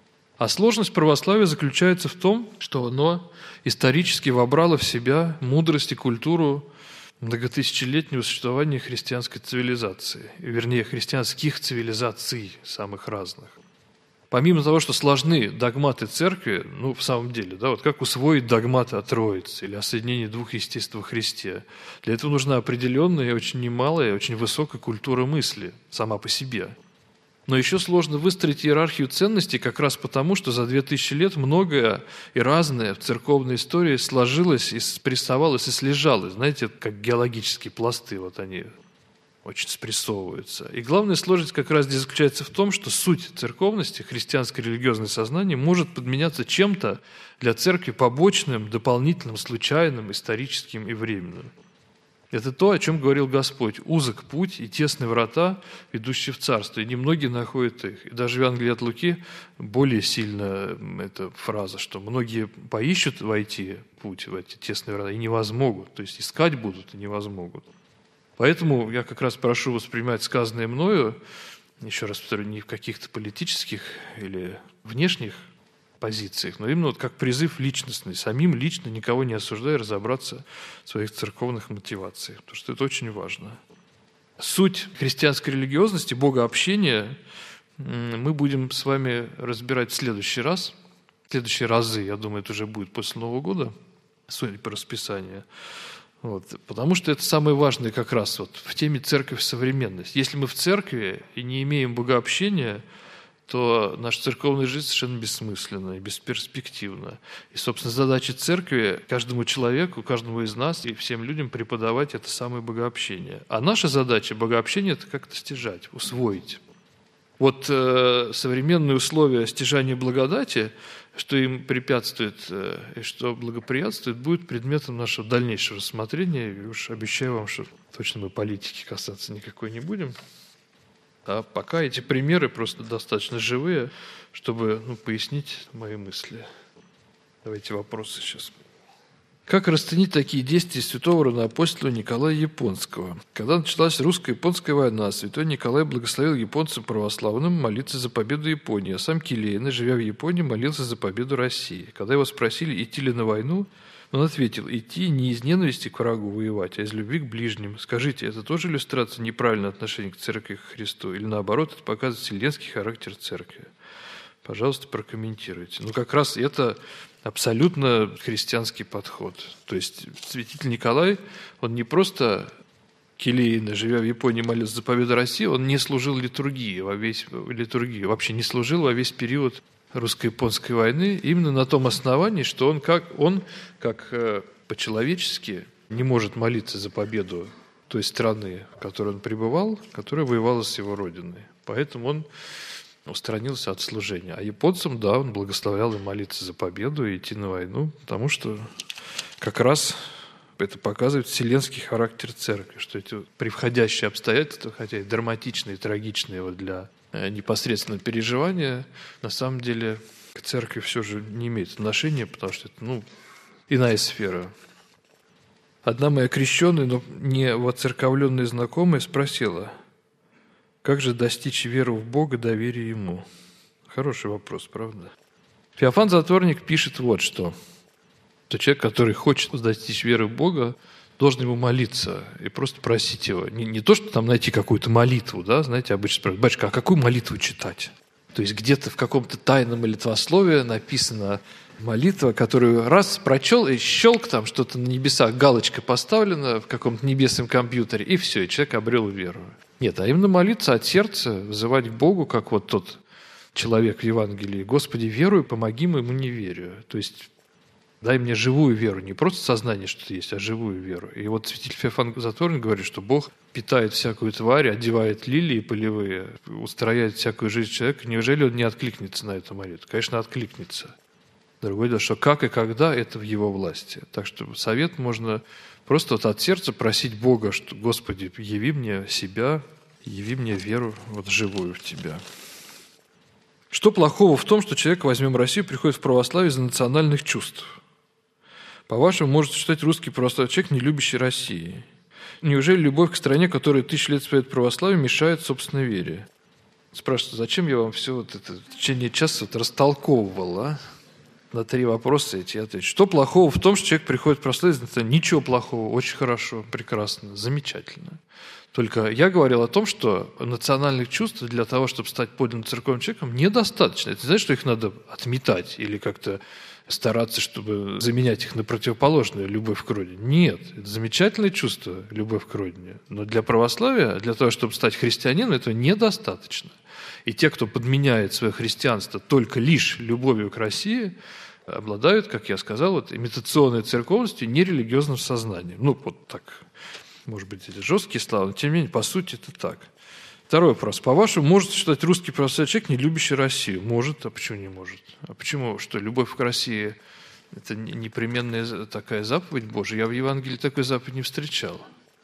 А сложность православия заключается в том, что оно исторически вобрало в себя мудрость и культуру многотысячелетнего существования христианской цивилизации, вернее, христианских цивилизаций самых разных. Помимо того, что сложны догматы церкви, в самом деле, вот как усвоить догматы о Троице или о соединении двух естеств во Христе, для этого нужна определенная, очень немалая, очень высокая культура мысли сама по себе. Но еще сложно выстроить иерархию ценностей как раз потому, что за 2000 лет многое и разное в церковной истории сложилось и спрессовалось и слежалось. Знаете, как геологические пласты, вот они очень спрессовываются. И главная сложность как раз здесь заключается в том, что суть церковности, христианское религиозное сознание может подменяться чем-то для церкви побочным, дополнительным, случайным, историческим и временным. Это то, о чем говорил Господь. Узок путь и тесные врата, ведущие в царство, и немногие находят их. И даже в Евангелии от Луки более сильно эта фраза, что многие поищут войти путь в эти тесные врата и не возмогут. То есть искать будут и не возмогут. Поэтому я как раз прошу воспринимать сказанное мною, еще раз повторю, не в каких-то политических или внешних позициях, но именно как призыв личностный, самим лично, никого не осуждая, разобраться в своих церковных мотивациях, потому что это очень важно. Суть христианской религиозности, богообщения мы будем с вами разбирать в следующий раз, в следующие разы, я думаю, это уже будет после Нового года, судя по расписанию. Потому что это самое важное как раз в теме церковь современность. Если мы в церкви и не имеем богообщения, то наша церковная жизнь совершенно бессмысленна и бесперспективна. И, собственно, задача церкви каждому человеку, каждому из нас и всем людям преподавать это самое богообщение. А наша задача богообщения – это как-то стяжать, усвоить. Современные условия стяжания благодати, что им препятствует и что благоприятствует, будет предметом нашего дальнейшего рассмотрения. И уж обещаю вам, что точно мы политики касаться никакой не будем. А пока эти примеры просто достаточно живые, чтобы пояснить мои мысли. Давайте вопросы сейчас. Как расценить такие действия святого равноапостола Николая Японского? Когда началась русско-японская война, святой Николай благословил японцам православным молиться за победу Японии, а сам Килейна, живя в Японии, молился за победу России. Когда его спросили, идти ли на войну, он ответил: идти не из ненависти к врагу воевать, а из любви к ближним. Скажите, это тоже иллюстрация неправильного отношения к церкви, к Христу? Или наоборот, это показывает вселенский характер церкви? Пожалуйста, прокомментируйте. Как раз это абсолютно христианский подход. То есть святитель Николай, он не просто Килейна, живя в Японии, молился за победу России, он не служил литургии, вообще не служил во весь период русско-японской войны, именно на том основании, что он как по-человечески не может молиться за победу той страны, в которой он пребывал, которая воевала с его родиной. Поэтому он устранился от служения. А японцам, да, он благословлял им молиться за победу и идти на войну, потому что как раз это показывает вселенский характер церкви, что эти превходящие обстоятельства, хотя и драматичные, и трагичные для непосредственного переживания, на самом деле к церкви все же не имеет отношения, потому что это, иная сфера. Одна моя крещенная, но не воцерковленная знакомая спросила: как же достичь веры в Бога, доверия Ему? Хороший вопрос, правда? Феофан Затворник пишет вот что человек, который хочет достичь веры в Бога, должен ему молиться и просто просить его. Не то, что там найти какую-то молитву, да, знаете, обычно спрашивают: батюшка, а какую молитву читать? То есть где-то в каком-то тайном молитвословии написана молитва, которую раз прочел, и щелк, там что-то на небесах, галочка поставлена в каком-то небесном компьютере, и все, и человек обрел веру. Нет, а именно молиться от сердца, взывать к Богу, как вот тот человек в Евангелии: Господи, верую, помоги моему неверию. То есть дай мне живую веру, не просто сознание, что есть, а живую веру. И вот святитель Феофан Затворник говорит, что Бог питает всякую тварь, одевает лилии полевые, устрояет всякую жизнь человека. Неужели он не откликнется на эту молитву? Конечно, откликнется. Другое дело, что как и когда, это в его власти. Так что совет можно просто от сердца просить Бога, что: Господи, яви мне себя, яви мне веру живую в Тебя. Что плохого в том, что человек, возьмем Россию, приходит в православие из-за национальных чувств? По-вашему, может считать русский православный человек, не любящий России? Неужели любовь к стране, которая 1000 лет исповедует православие, мешает собственной вере? Спрашиваю, зачем я вам все это в течение часа растолковывал, а? На 3 вопроса эти отвечу. Что плохого в том, что человек приходит в православие? Ничего плохого, очень хорошо, прекрасно, замечательно. Только я говорил о том, что национальных чувств для того, чтобы стать подлинным церковным человеком, недостаточно. Это не значит, что их надо отметать или как-то стараться, чтобы заменять их на противоположную любовь к родине. Нет, это замечательное чувство, любовь к родине. Но для православия, для того, чтобы стать христианином, этого недостаточно. И те, кто подменяет свое христианство только лишь любовью к России, обладают, как я сказал, имитационной церковностью, нерелигиозным сознанием. Вот так. Может быть, это жесткие слова, но тем не менее, по сути, это так. Второй вопрос. По-вашему, может считать русский православный человек, не любящий Россию? Может. А почему не может? А почему? Что любовь к России – это непременная такая заповедь Божия? Я в Евангелии такой заповеди не встречал.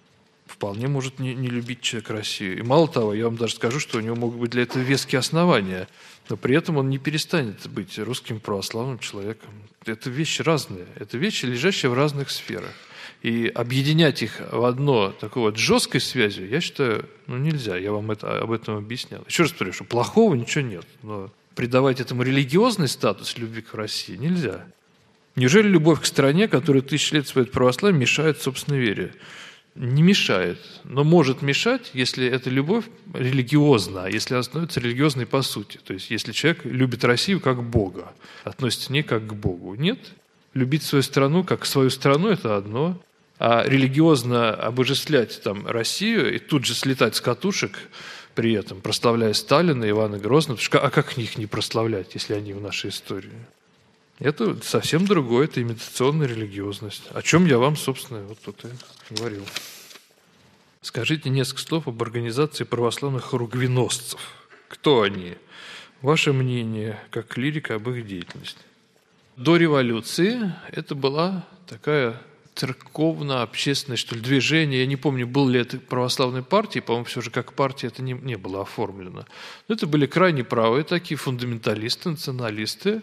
Вполне может не любить человек Россию. И мало того, я вам даже скажу, что у него могут быть для этого веские основания, но при этом он не перестанет быть русским православным человеком. Это вещи разные. Это вещи, лежащие в разных сферах. И объединять их в одно такой жесткой связью, я считаю, нельзя. Я вам об этом объяснял. Еще раз повторю, что плохого ничего нет. Но придавать этому религиозный статус любви к России нельзя. Неужели любовь к стране, которая 1000 лет исповедует православие, мешает собственной вере? Не мешает, но может мешать, если эта любовь религиозна, если она становится религиозной по сути. То есть, если человек любит Россию как Бога, относится к ней как к Богу. Нет, любить свою страну как свою страну – это одно, а религиозно обожествлять Россию и тут же слетать с катушек, при этом прославляя Сталина, Ивана Грозного, а как их не прославлять, если они в нашей истории? Это совсем другое, это имитационная религиозность. О чем я вам, собственно, тут и говорил. Скажите несколько слов об организации православных хоругвеносцев. Кто они? Ваше мнение, как клирика, об их деятельности. До революции это была такая церковно-общественное, что ли, движение. Я не помню, был ли это православной партией, по-моему, все же как партия это не было оформлено. Но это были крайне правые такие фундаменталисты, националисты,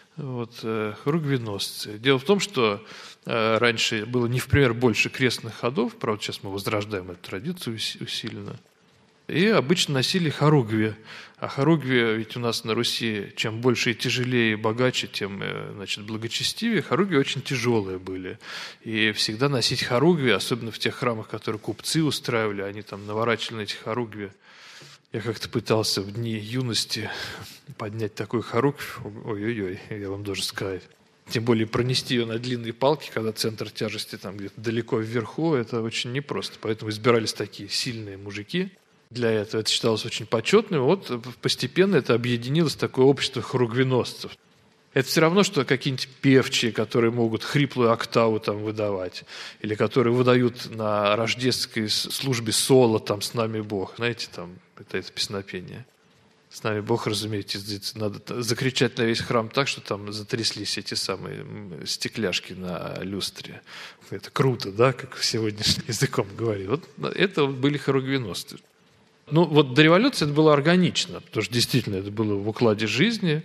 хоругвеносцы. Дело в том, что раньше было не в пример больше крестных ходов, правда, сейчас мы возрождаем эту традицию усиленно, и обычно носили хоругви. А хоругви ведь у нас на Руси, чем больше и тяжелее, и богаче, тем, благочестивее. Хоругви очень тяжелые были. И всегда носить хоругви, особенно в тех храмах, которые купцы устраивали, они там наворачивали на эти хоругви. Я как-то пытался в дни юности поднять такую хоругвь. Ой-ой-ой, я вам должен сказать. Тем более пронести ее на длинные палки, когда центр тяжести там где-то далеко вверху, это очень непросто. Поэтому избирались такие сильные мужики. Для этого это считалось очень почетным. Вот постепенно это объединилось в такое общество хоругвеносцев. Это все равно, что какие-нибудь певчие, которые могут хриплую октаву там выдавать, или которые выдают на рождественской службе соло там «С нами Бог». Знаете, там это песнопение. «С нами Бог», разумеется, надо закричать на весь храм так, что там затряслись эти самые стекляшки на люстре. Это круто, да, как сегодняшним языком говорит. Вот это были хоругвеносцы. Ну, вот до революции это было органично, потому что действительно это было в укладе жизни.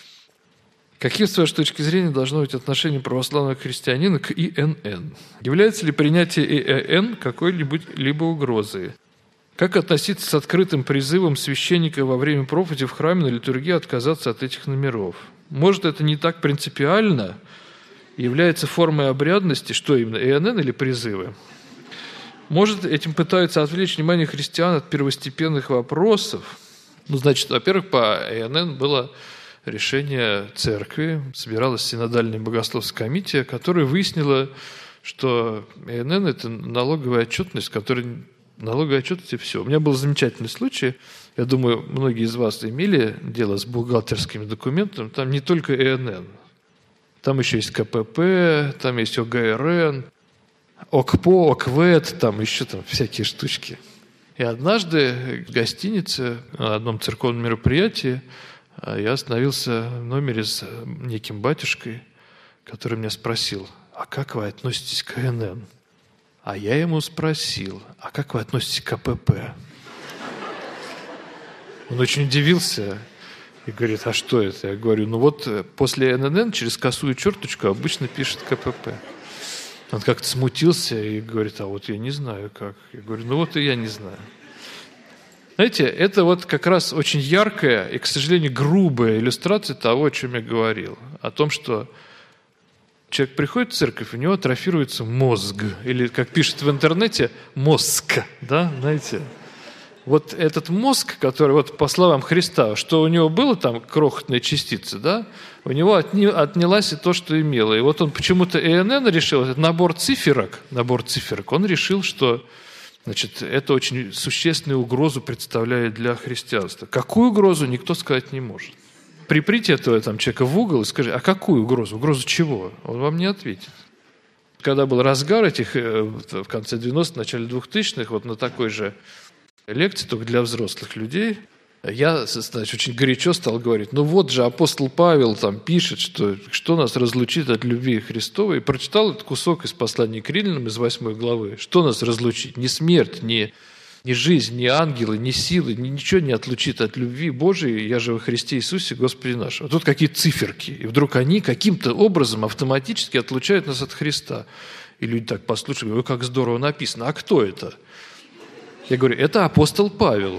Каким, с вашей точки зрения, должно быть отношение православного христианина к ИНН? Является ли принятие ИНН какой-либо угрозой? Как относиться с открытым призывом священника во время проповеди в храме на литургии отказаться от этих номеров? Может, это не так принципиально? Является формой обрядности, что именно, ИНН или призывы? Может, этим пытаются отвлечь внимание христиан от первостепенных вопросов? Ну, значит, во-первых, по ИНН было решение церкви, собиралась синодальная богословская комиссия, которая выяснила, что ИНН – это налоговая отчетность, налоговая отчетность и все. У меня был замечательный случай, я думаю, многие из вас имели дело с бухгалтерскими документами, там не только ИНН, там еще есть КПП, там есть ОГРН, ОКПО, ОКВЭД, там еще всякие штучки. И однажды в гостинице на одном церковном мероприятии я остановился в номере с неким батюшкой, который меня спросил: а как вы относитесь к ИНН? А я ему спросил: а как вы относитесь к КПП? Он очень удивился и говорит: а что это? Я говорю: ну вот после ИНН через косую черточку обычно пишет КПП. Он как-то смутился и говорит: а вот я не знаю как. Я говорю: ну вот и я не знаю. Знаете, это вот как раз очень яркая и, к сожалению, грубая иллюстрация того, о чем я говорил. О том, что человек приходит в церковь, у него атрофируется мозг. Или, как пишет в интернете, мозг. Да, знаете? Вот этот мозг, который, вот по словам Христа, что у него было там крохотная частица, да, у него отнялась и то, что имело. И вот он почему-то ИНН решил, этот набор циферок, он решил, что, значит, это очень существенную угрозу представляет для христианства. Какую угрозу, никто сказать не может. Приприте этого человека в угол и скажи: а какую угрозу? Угрозу чего? Он вам не ответит. Когда был разгар этих, в конце 90-х, начале 2000-х, вот на такой же лекции, только для взрослых людей, я, значит, очень горячо стал говорить: ну вот же апостол Павел там пишет, что нас разлучит от любви Христовой, и прочитал этот кусок из послания к Римлянам, из 8 главы. Что нас разлучит? Ни смерть, ни жизнь, ни ангелы, ни силы, ничего не отлучит от любви Божией, я же во Христе Иисусе, Господе нашего. Тут какие-то циферки, и вдруг они каким-то образом автоматически отлучают нас от Христа. И люди так послушали: ой, как здорово написано. А кто это? Я говорю: это апостол Павел.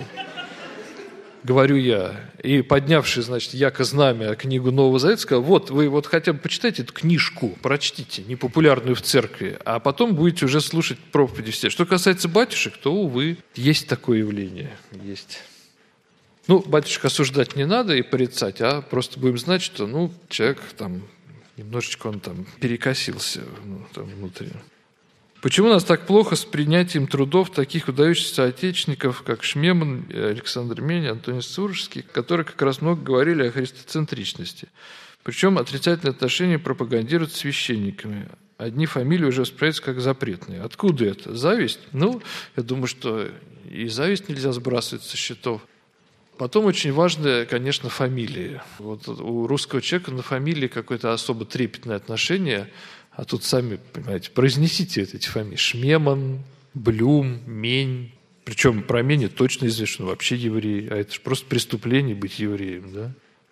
Говорю я. И поднявший, значит, яко знамя книгу Нового Завета, сказал: вот, вы вот хотя бы почитайте эту книжку, прочтите, непопулярную в церкви, а потом будете уже слушать проповеди все. Что касается батюшек, то, увы, есть такое явление. Есть. Ну, батюшек осуждать не надо и порицать, а просто будем знать, что, ну, человек там, немножечко он там перекосился внутри. Почему у нас так плохо с принятием трудов таких выдающихся соотечественников, как Шмеман, Александр Мень, Антоний Сурожский, которые как раз много говорили о христоцентричности? Причем отрицательные отношения пропагандируют священниками. Одни фамилии уже воспринимаются как запретные. Откуда это? Зависть? Ну, я думаю, что и зависть нельзя сбрасывать со счетов. Потом очень важны, конечно, фамилии. Вот у русского человека на фамилии какое-то особо трепетное отношение. А тут сами, понимаете, произнесите эти фамилии. Шмеман, Блюм, Мень. Причем про Меня точно известно, что он вообще еврей. А это же просто преступление быть евреем, да?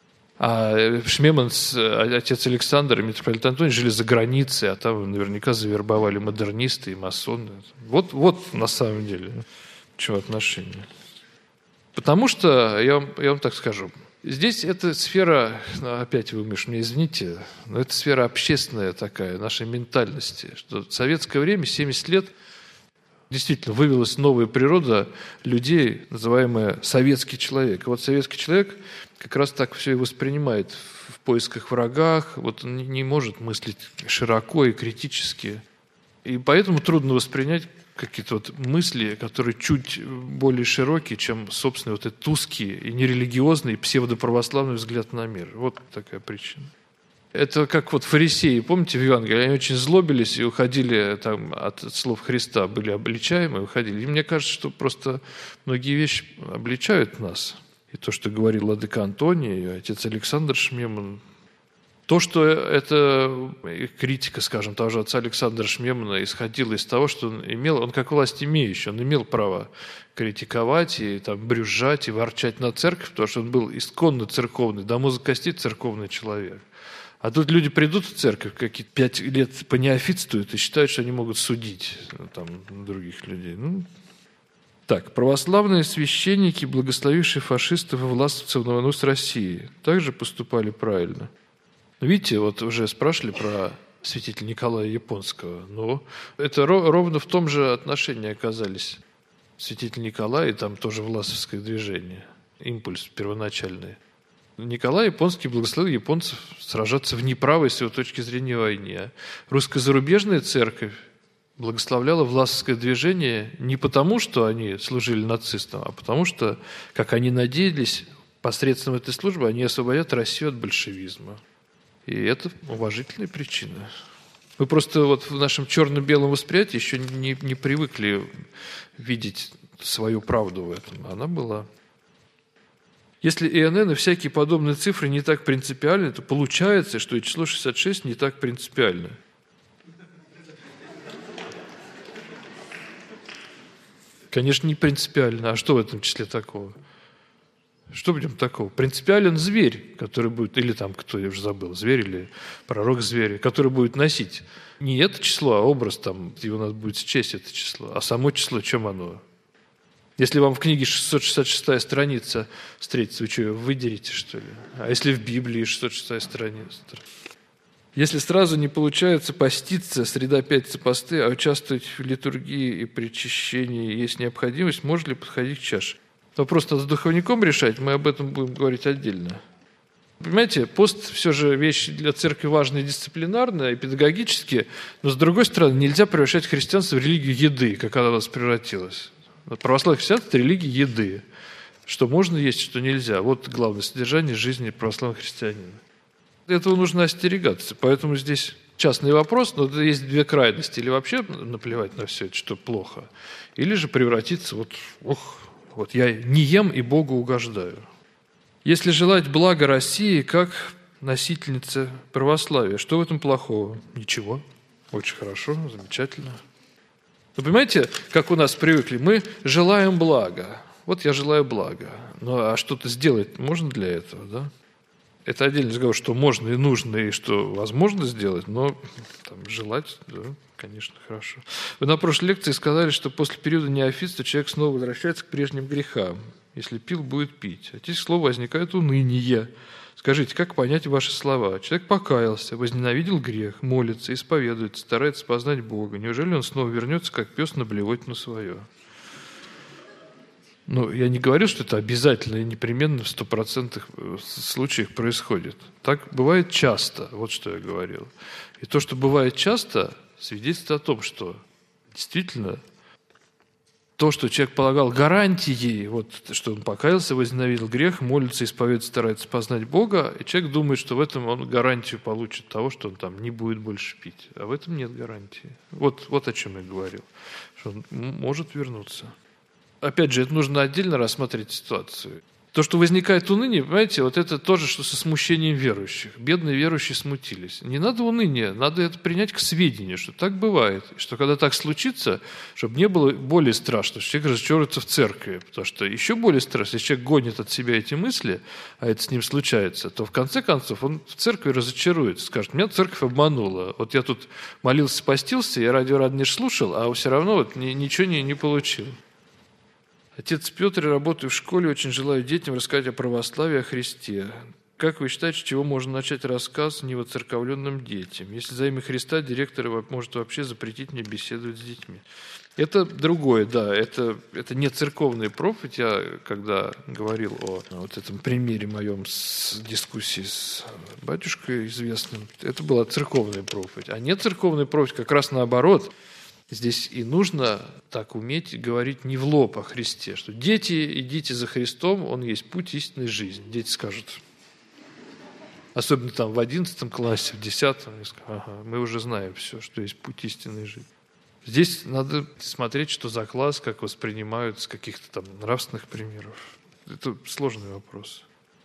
А Шмеман, отец Александр и митрополит Антоний жили за границей, а там наверняка завербовали модернисты и масоны. Вот на самом деле, чего отношения. Потому что, я вам так скажу, здесь эта сфера, опять вы, Миш, меня извините, но это сфера общественная такая, нашей ментальности, что в советское время, 70 лет, действительно вывелась новая природа людей, называемая советский человек. И вот советский человек как раз так все и воспринимает в поисках врагах, вот он не может мыслить широко и критически. И поэтому трудно воспринять какие-то вот мысли, которые чуть более широкие, чем, собственно, вот этот узкий и нерелигиозный, и псевдоправославный взгляд на мир. Вот такая причина. Это как вот фарисеи, помните, в Евангелии, они очень злобились и уходили там, от слов Христа, были обличаемы и уходили. И мне кажется, что просто многие вещи обличают нас. И то, что говорил владыка Антоний, и отец Александр Шмеман. То, что эта критика, скажем, того же отца Александра Шмемана исходила из того, что он имел, он как власть имеющий, он имел право критиковать и там, брюзжать и ворчать на церковь, потому что он был исконно церковный, до мозга костей церковный человек. А тут люди придут в церковь, какие-то 5 лет понеофитствуют и считают, что они могут судить там, других людей. Так, православные священники, благословившие фашистов и властовцев на войну с Россией, также поступали правильно. Видите, вот уже спрашивали про святителя Николая Японского, но это ровно в том же отношении оказались святитель Николай и там тоже власовское движение, импульс первоначальный. Николай Японский благословил японцев сражаться в неправой с его точки зрения войне. Русско-зарубежная церковь благословляла власовское движение не потому, что они служили нацистам, а потому что, как они надеялись, посредством этой службы они освободят Россию от большевизма. И это уважительная причина. Мы просто вот в нашем черно-белом восприятии еще не привыкли видеть свою правду в этом. Она была. Если ИНН и всякие подобные цифры не так принципиальны, то получается, что и число 66 не так принципиально. Конечно, не принципиально. А что в этом числе такого? Что в нем такого? Принципиален зверь, который будет, или там, кто я уже забыл, зверь или пророк зверя, который будет носить не это число, а образ, там, его надо будет счесть, это число. А само число, чем оно? Если вам в книге 666 страница встретится, вы что, ее выдерите, что ли? А если в Библии 666 страница? Если сразу не получается поститься, среда пятницы посты, а участвовать в литургии и причащении есть необходимость, можно ли подходить к чаше? Вопрос надо с духовником решать, мы об этом будем говорить отдельно. Понимаете, пост все же вещь для церкви важная и дисциплинарная, и педагогически, но с другой стороны, нельзя превращать христианство в религию еды, как она у нас превратилась. Православное христианство – это религия еды. Что можно есть, что нельзя. Вот главное содержание жизни православного христианина. Этого нужно остерегаться. Поэтому здесь частный вопрос, но есть две крайности. Или вообще наплевать на все это, что плохо, или же превратиться вот я не ем и Богу угождаю. Если желать блага России как носительница православия, что в этом плохого? Ничего. Очень хорошо, замечательно. Вы понимаете, как у нас привыкли? Мы желаем блага. Вот я желаю блага. Ну, а что-то сделать можно для этого, да? Это отдельный разговор, что можно и нужно, и что возможно сделать, но там, желать, да, конечно, хорошо. Вы на прошлой лекции сказали, что после периода неофитства человек снова возвращается к прежним грехам. Если пил, будет пить. А здесь слово возникает уныние. Скажите, как понять ваши слова? Человек покаялся, возненавидел грех, молится, исповедуется, старается познать Бога. Неужели он снова вернется, как пес, на блевотину свое? Ну, я не говорю, что это обязательно и непременно в 100% случаях происходит. Так бывает часто, вот что я говорил. И то, что бывает часто, свидетельствует о том, что действительно то, что человек полагал гарантией, вот, что он покаялся, возненавидел грех, молится, исповедуется, старается познать Бога, и человек думает, что в этом он гарантию получит того, что он там не будет больше пить. А в этом нет гарантии. Вот о чем я говорил, что он может вернуться. Опять же, это нужно отдельно рассмотреть ситуацию. То, что возникает уныние, понимаете, вот это тоже, что со смущением верующих. Бедные верующие смутились. Не надо уныния, надо это принять к сведению, что так бывает. Что когда так случится, чтобы не было более страшно, что человек разочаруется в церкви. Потому что еще более страшно, если человек гонит от себя эти мысли, а это с ним случается, то в конце концов он в церкви разочаруется. Скажет, меня церковь обманула. Вот я тут молился, постился, я радио Радонеж слушал, а все равно вот ничего не получил. Отец Петр, работаю в школе, очень желаю детям рассказать о православии, о Христе. Как вы считаете, с чего можно начать рассказ невоцерковленным детям? Если за имя Христа директор может вообще запретить мне беседовать с детьми. Это другое, да, это не церковная проповедь. Я, когда говорил о вот этом примере моем с дискуссии с батюшкой известным, это была церковная проповедь. А не церковная проповедь как раз наоборот. Здесь и нужно так уметь говорить не в лоб о Христе, что дети, идите за Христом, Он есть путь истинной жизни. Дети скажут, особенно там в 11 классе, в 10, ага, мы уже знаем все, что есть путь истинной жизни. Здесь надо смотреть, что за класс, как воспринимают с каких-то там нравственных примеров. Это сложный вопрос.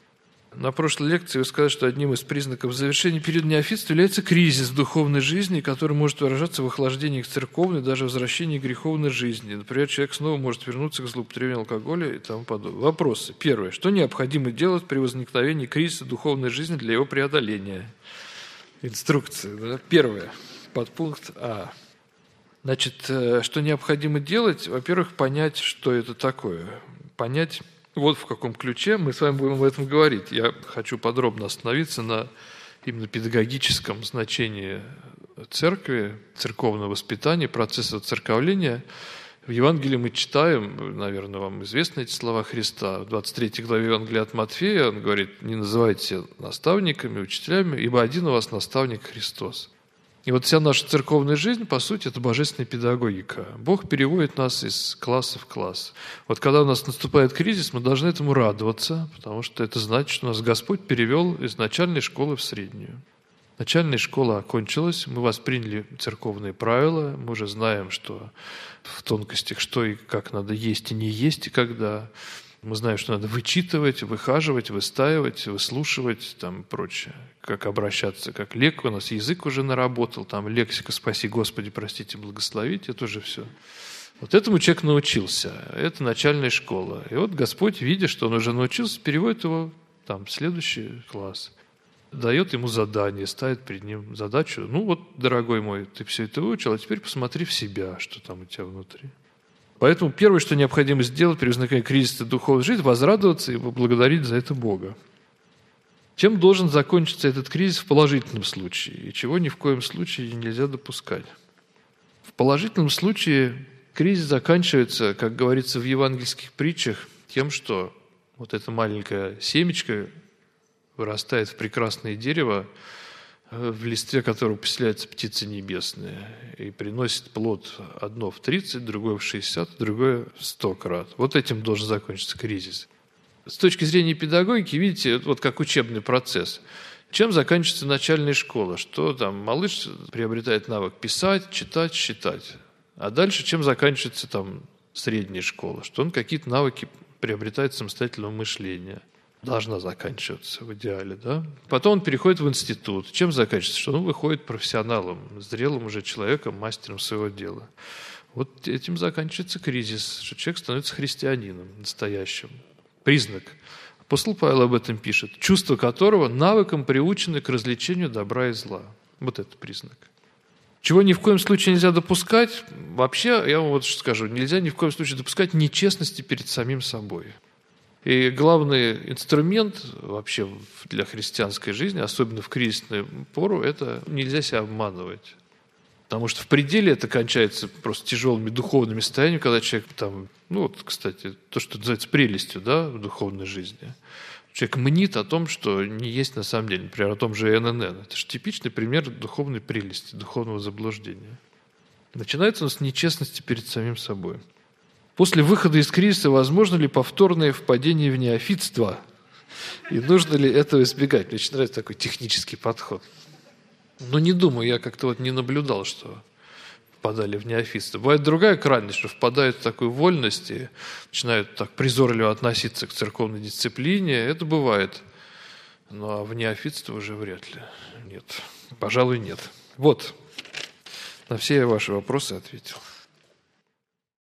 На прошлой лекции вы сказали, что одним из признаков завершения периода неофитства является кризис духовной жизни, который может выражаться в охлаждении к церковной, даже возвращении к греховной жизни. Например, человек снова может вернуться к злоупотреблению алкоголя и тому подобное. Вопросы. Первое. Что необходимо делать при возникновении кризиса духовной жизни для его преодоления? Инструкция. Да? Первое. Подпункт А. Значит, что необходимо делать? Во-первых, понять, что это такое. Понять, вот в каком ключе мы с вами будем об этом говорить. Я хочу подробно остановиться на именно педагогическом значении церкви, церковного воспитания, процесса церковления. В Евангелии мы читаем, наверное, вам известны эти слова Христа. В 23 главе Евангелия от Матфея он говорит, не называйте наставниками, учителями, ибо один у вас наставник Христос. И вот вся наша церковная жизнь, по сути, это божественная педагогика. Бог переводит нас из класса в класс. Вот когда у нас наступает кризис, мы должны этому радоваться, потому что это значит, что нас Господь перевел из начальной школы в среднюю. Начальная школа окончилась, мы восприняли церковные правила, мы уже знаем, что в тонкостях, что и как надо есть и не есть, и когда. Мы знаем, что надо вычитывать, выхаживать, выстаивать, выслушивать, там прочее. Как обращаться, как лек. У нас язык уже наработал, там лексика «спаси Господи, простите, благословите», это уже все. Вот этому человек научился. Это начальная школа. И вот Господь, видя, что он уже научился, переводит его там, в следующий класс. Дает ему задание, ставит перед ним задачу. Ну вот, дорогой мой, ты все это выучил, а теперь посмотри в себя, что там у тебя внутри. Поэтому первое, что необходимо сделать при возникновении кризиса духовной жизни, возрадоваться и поблагодарить за это Бога. Чем должен закончиться этот кризис в положительном случае, и чего ни в коем случае нельзя допускать? В положительном случае кризис заканчивается, как говорится в евангельских притчах, тем, что вот эта маленькая семечко вырастает в прекрасное дерево, в листве которого поселяются птицы небесные и приносит плод одно в 30, другое в 60, другое в 100 крат. Вот этим должен закончиться кризис. С точки зрения педагогики, видите, вот как учебный процесс. Чем заканчивается начальная школа? Что там малыш приобретает навык писать, читать, считать. А дальше чем заканчивается там средняя школа? Что он какие-то навыки приобретает самостоятельного мышления. Должна заканчиваться в идеале, да? Потом он переходит в институт. Чем заканчивается? Что он выходит профессионалом, зрелым уже человеком, мастером своего дела. Вот этим заканчивается кризис, что человек становится христианином настоящим. Признак. Апостол Павел об этом пишет. Чувство которого навыком приучены к развлечению добра и зла. Вот это признак. Чего ни в коем случае нельзя допускать, вообще, я вам вот что скажу, нельзя ни в коем случае допускать нечестности перед самим собой. И главный инструмент вообще для христианской жизни, особенно в кризисную пору, это нельзя себя обманывать. Потому что в пределе это кончается просто тяжелыми духовными состояниями, когда человек там, ну вот, кстати, то, что называется прелестью, да, в духовной жизни. Человек мнит о том, что не есть на самом деле, например, о том же ННН. Это же типичный пример духовной прелести, духовного заблуждения. Начинается он с нечестности перед самим собой. После выхода из кризиса возможно ли повторное впадение в неофитство? И нужно ли этого избегать? Мне очень нравится такой технический подход. Но не думаю, я как-то вот не наблюдал, что впадали в неофитство. Бывает другая крайность, что впадают в такую вольность и начинают так призорливо относиться к церковной дисциплине. Это бывает. Ну, а в неофитство уже вряд ли. Нет. Пожалуй, нет. Вот. На все ваши вопросы ответил.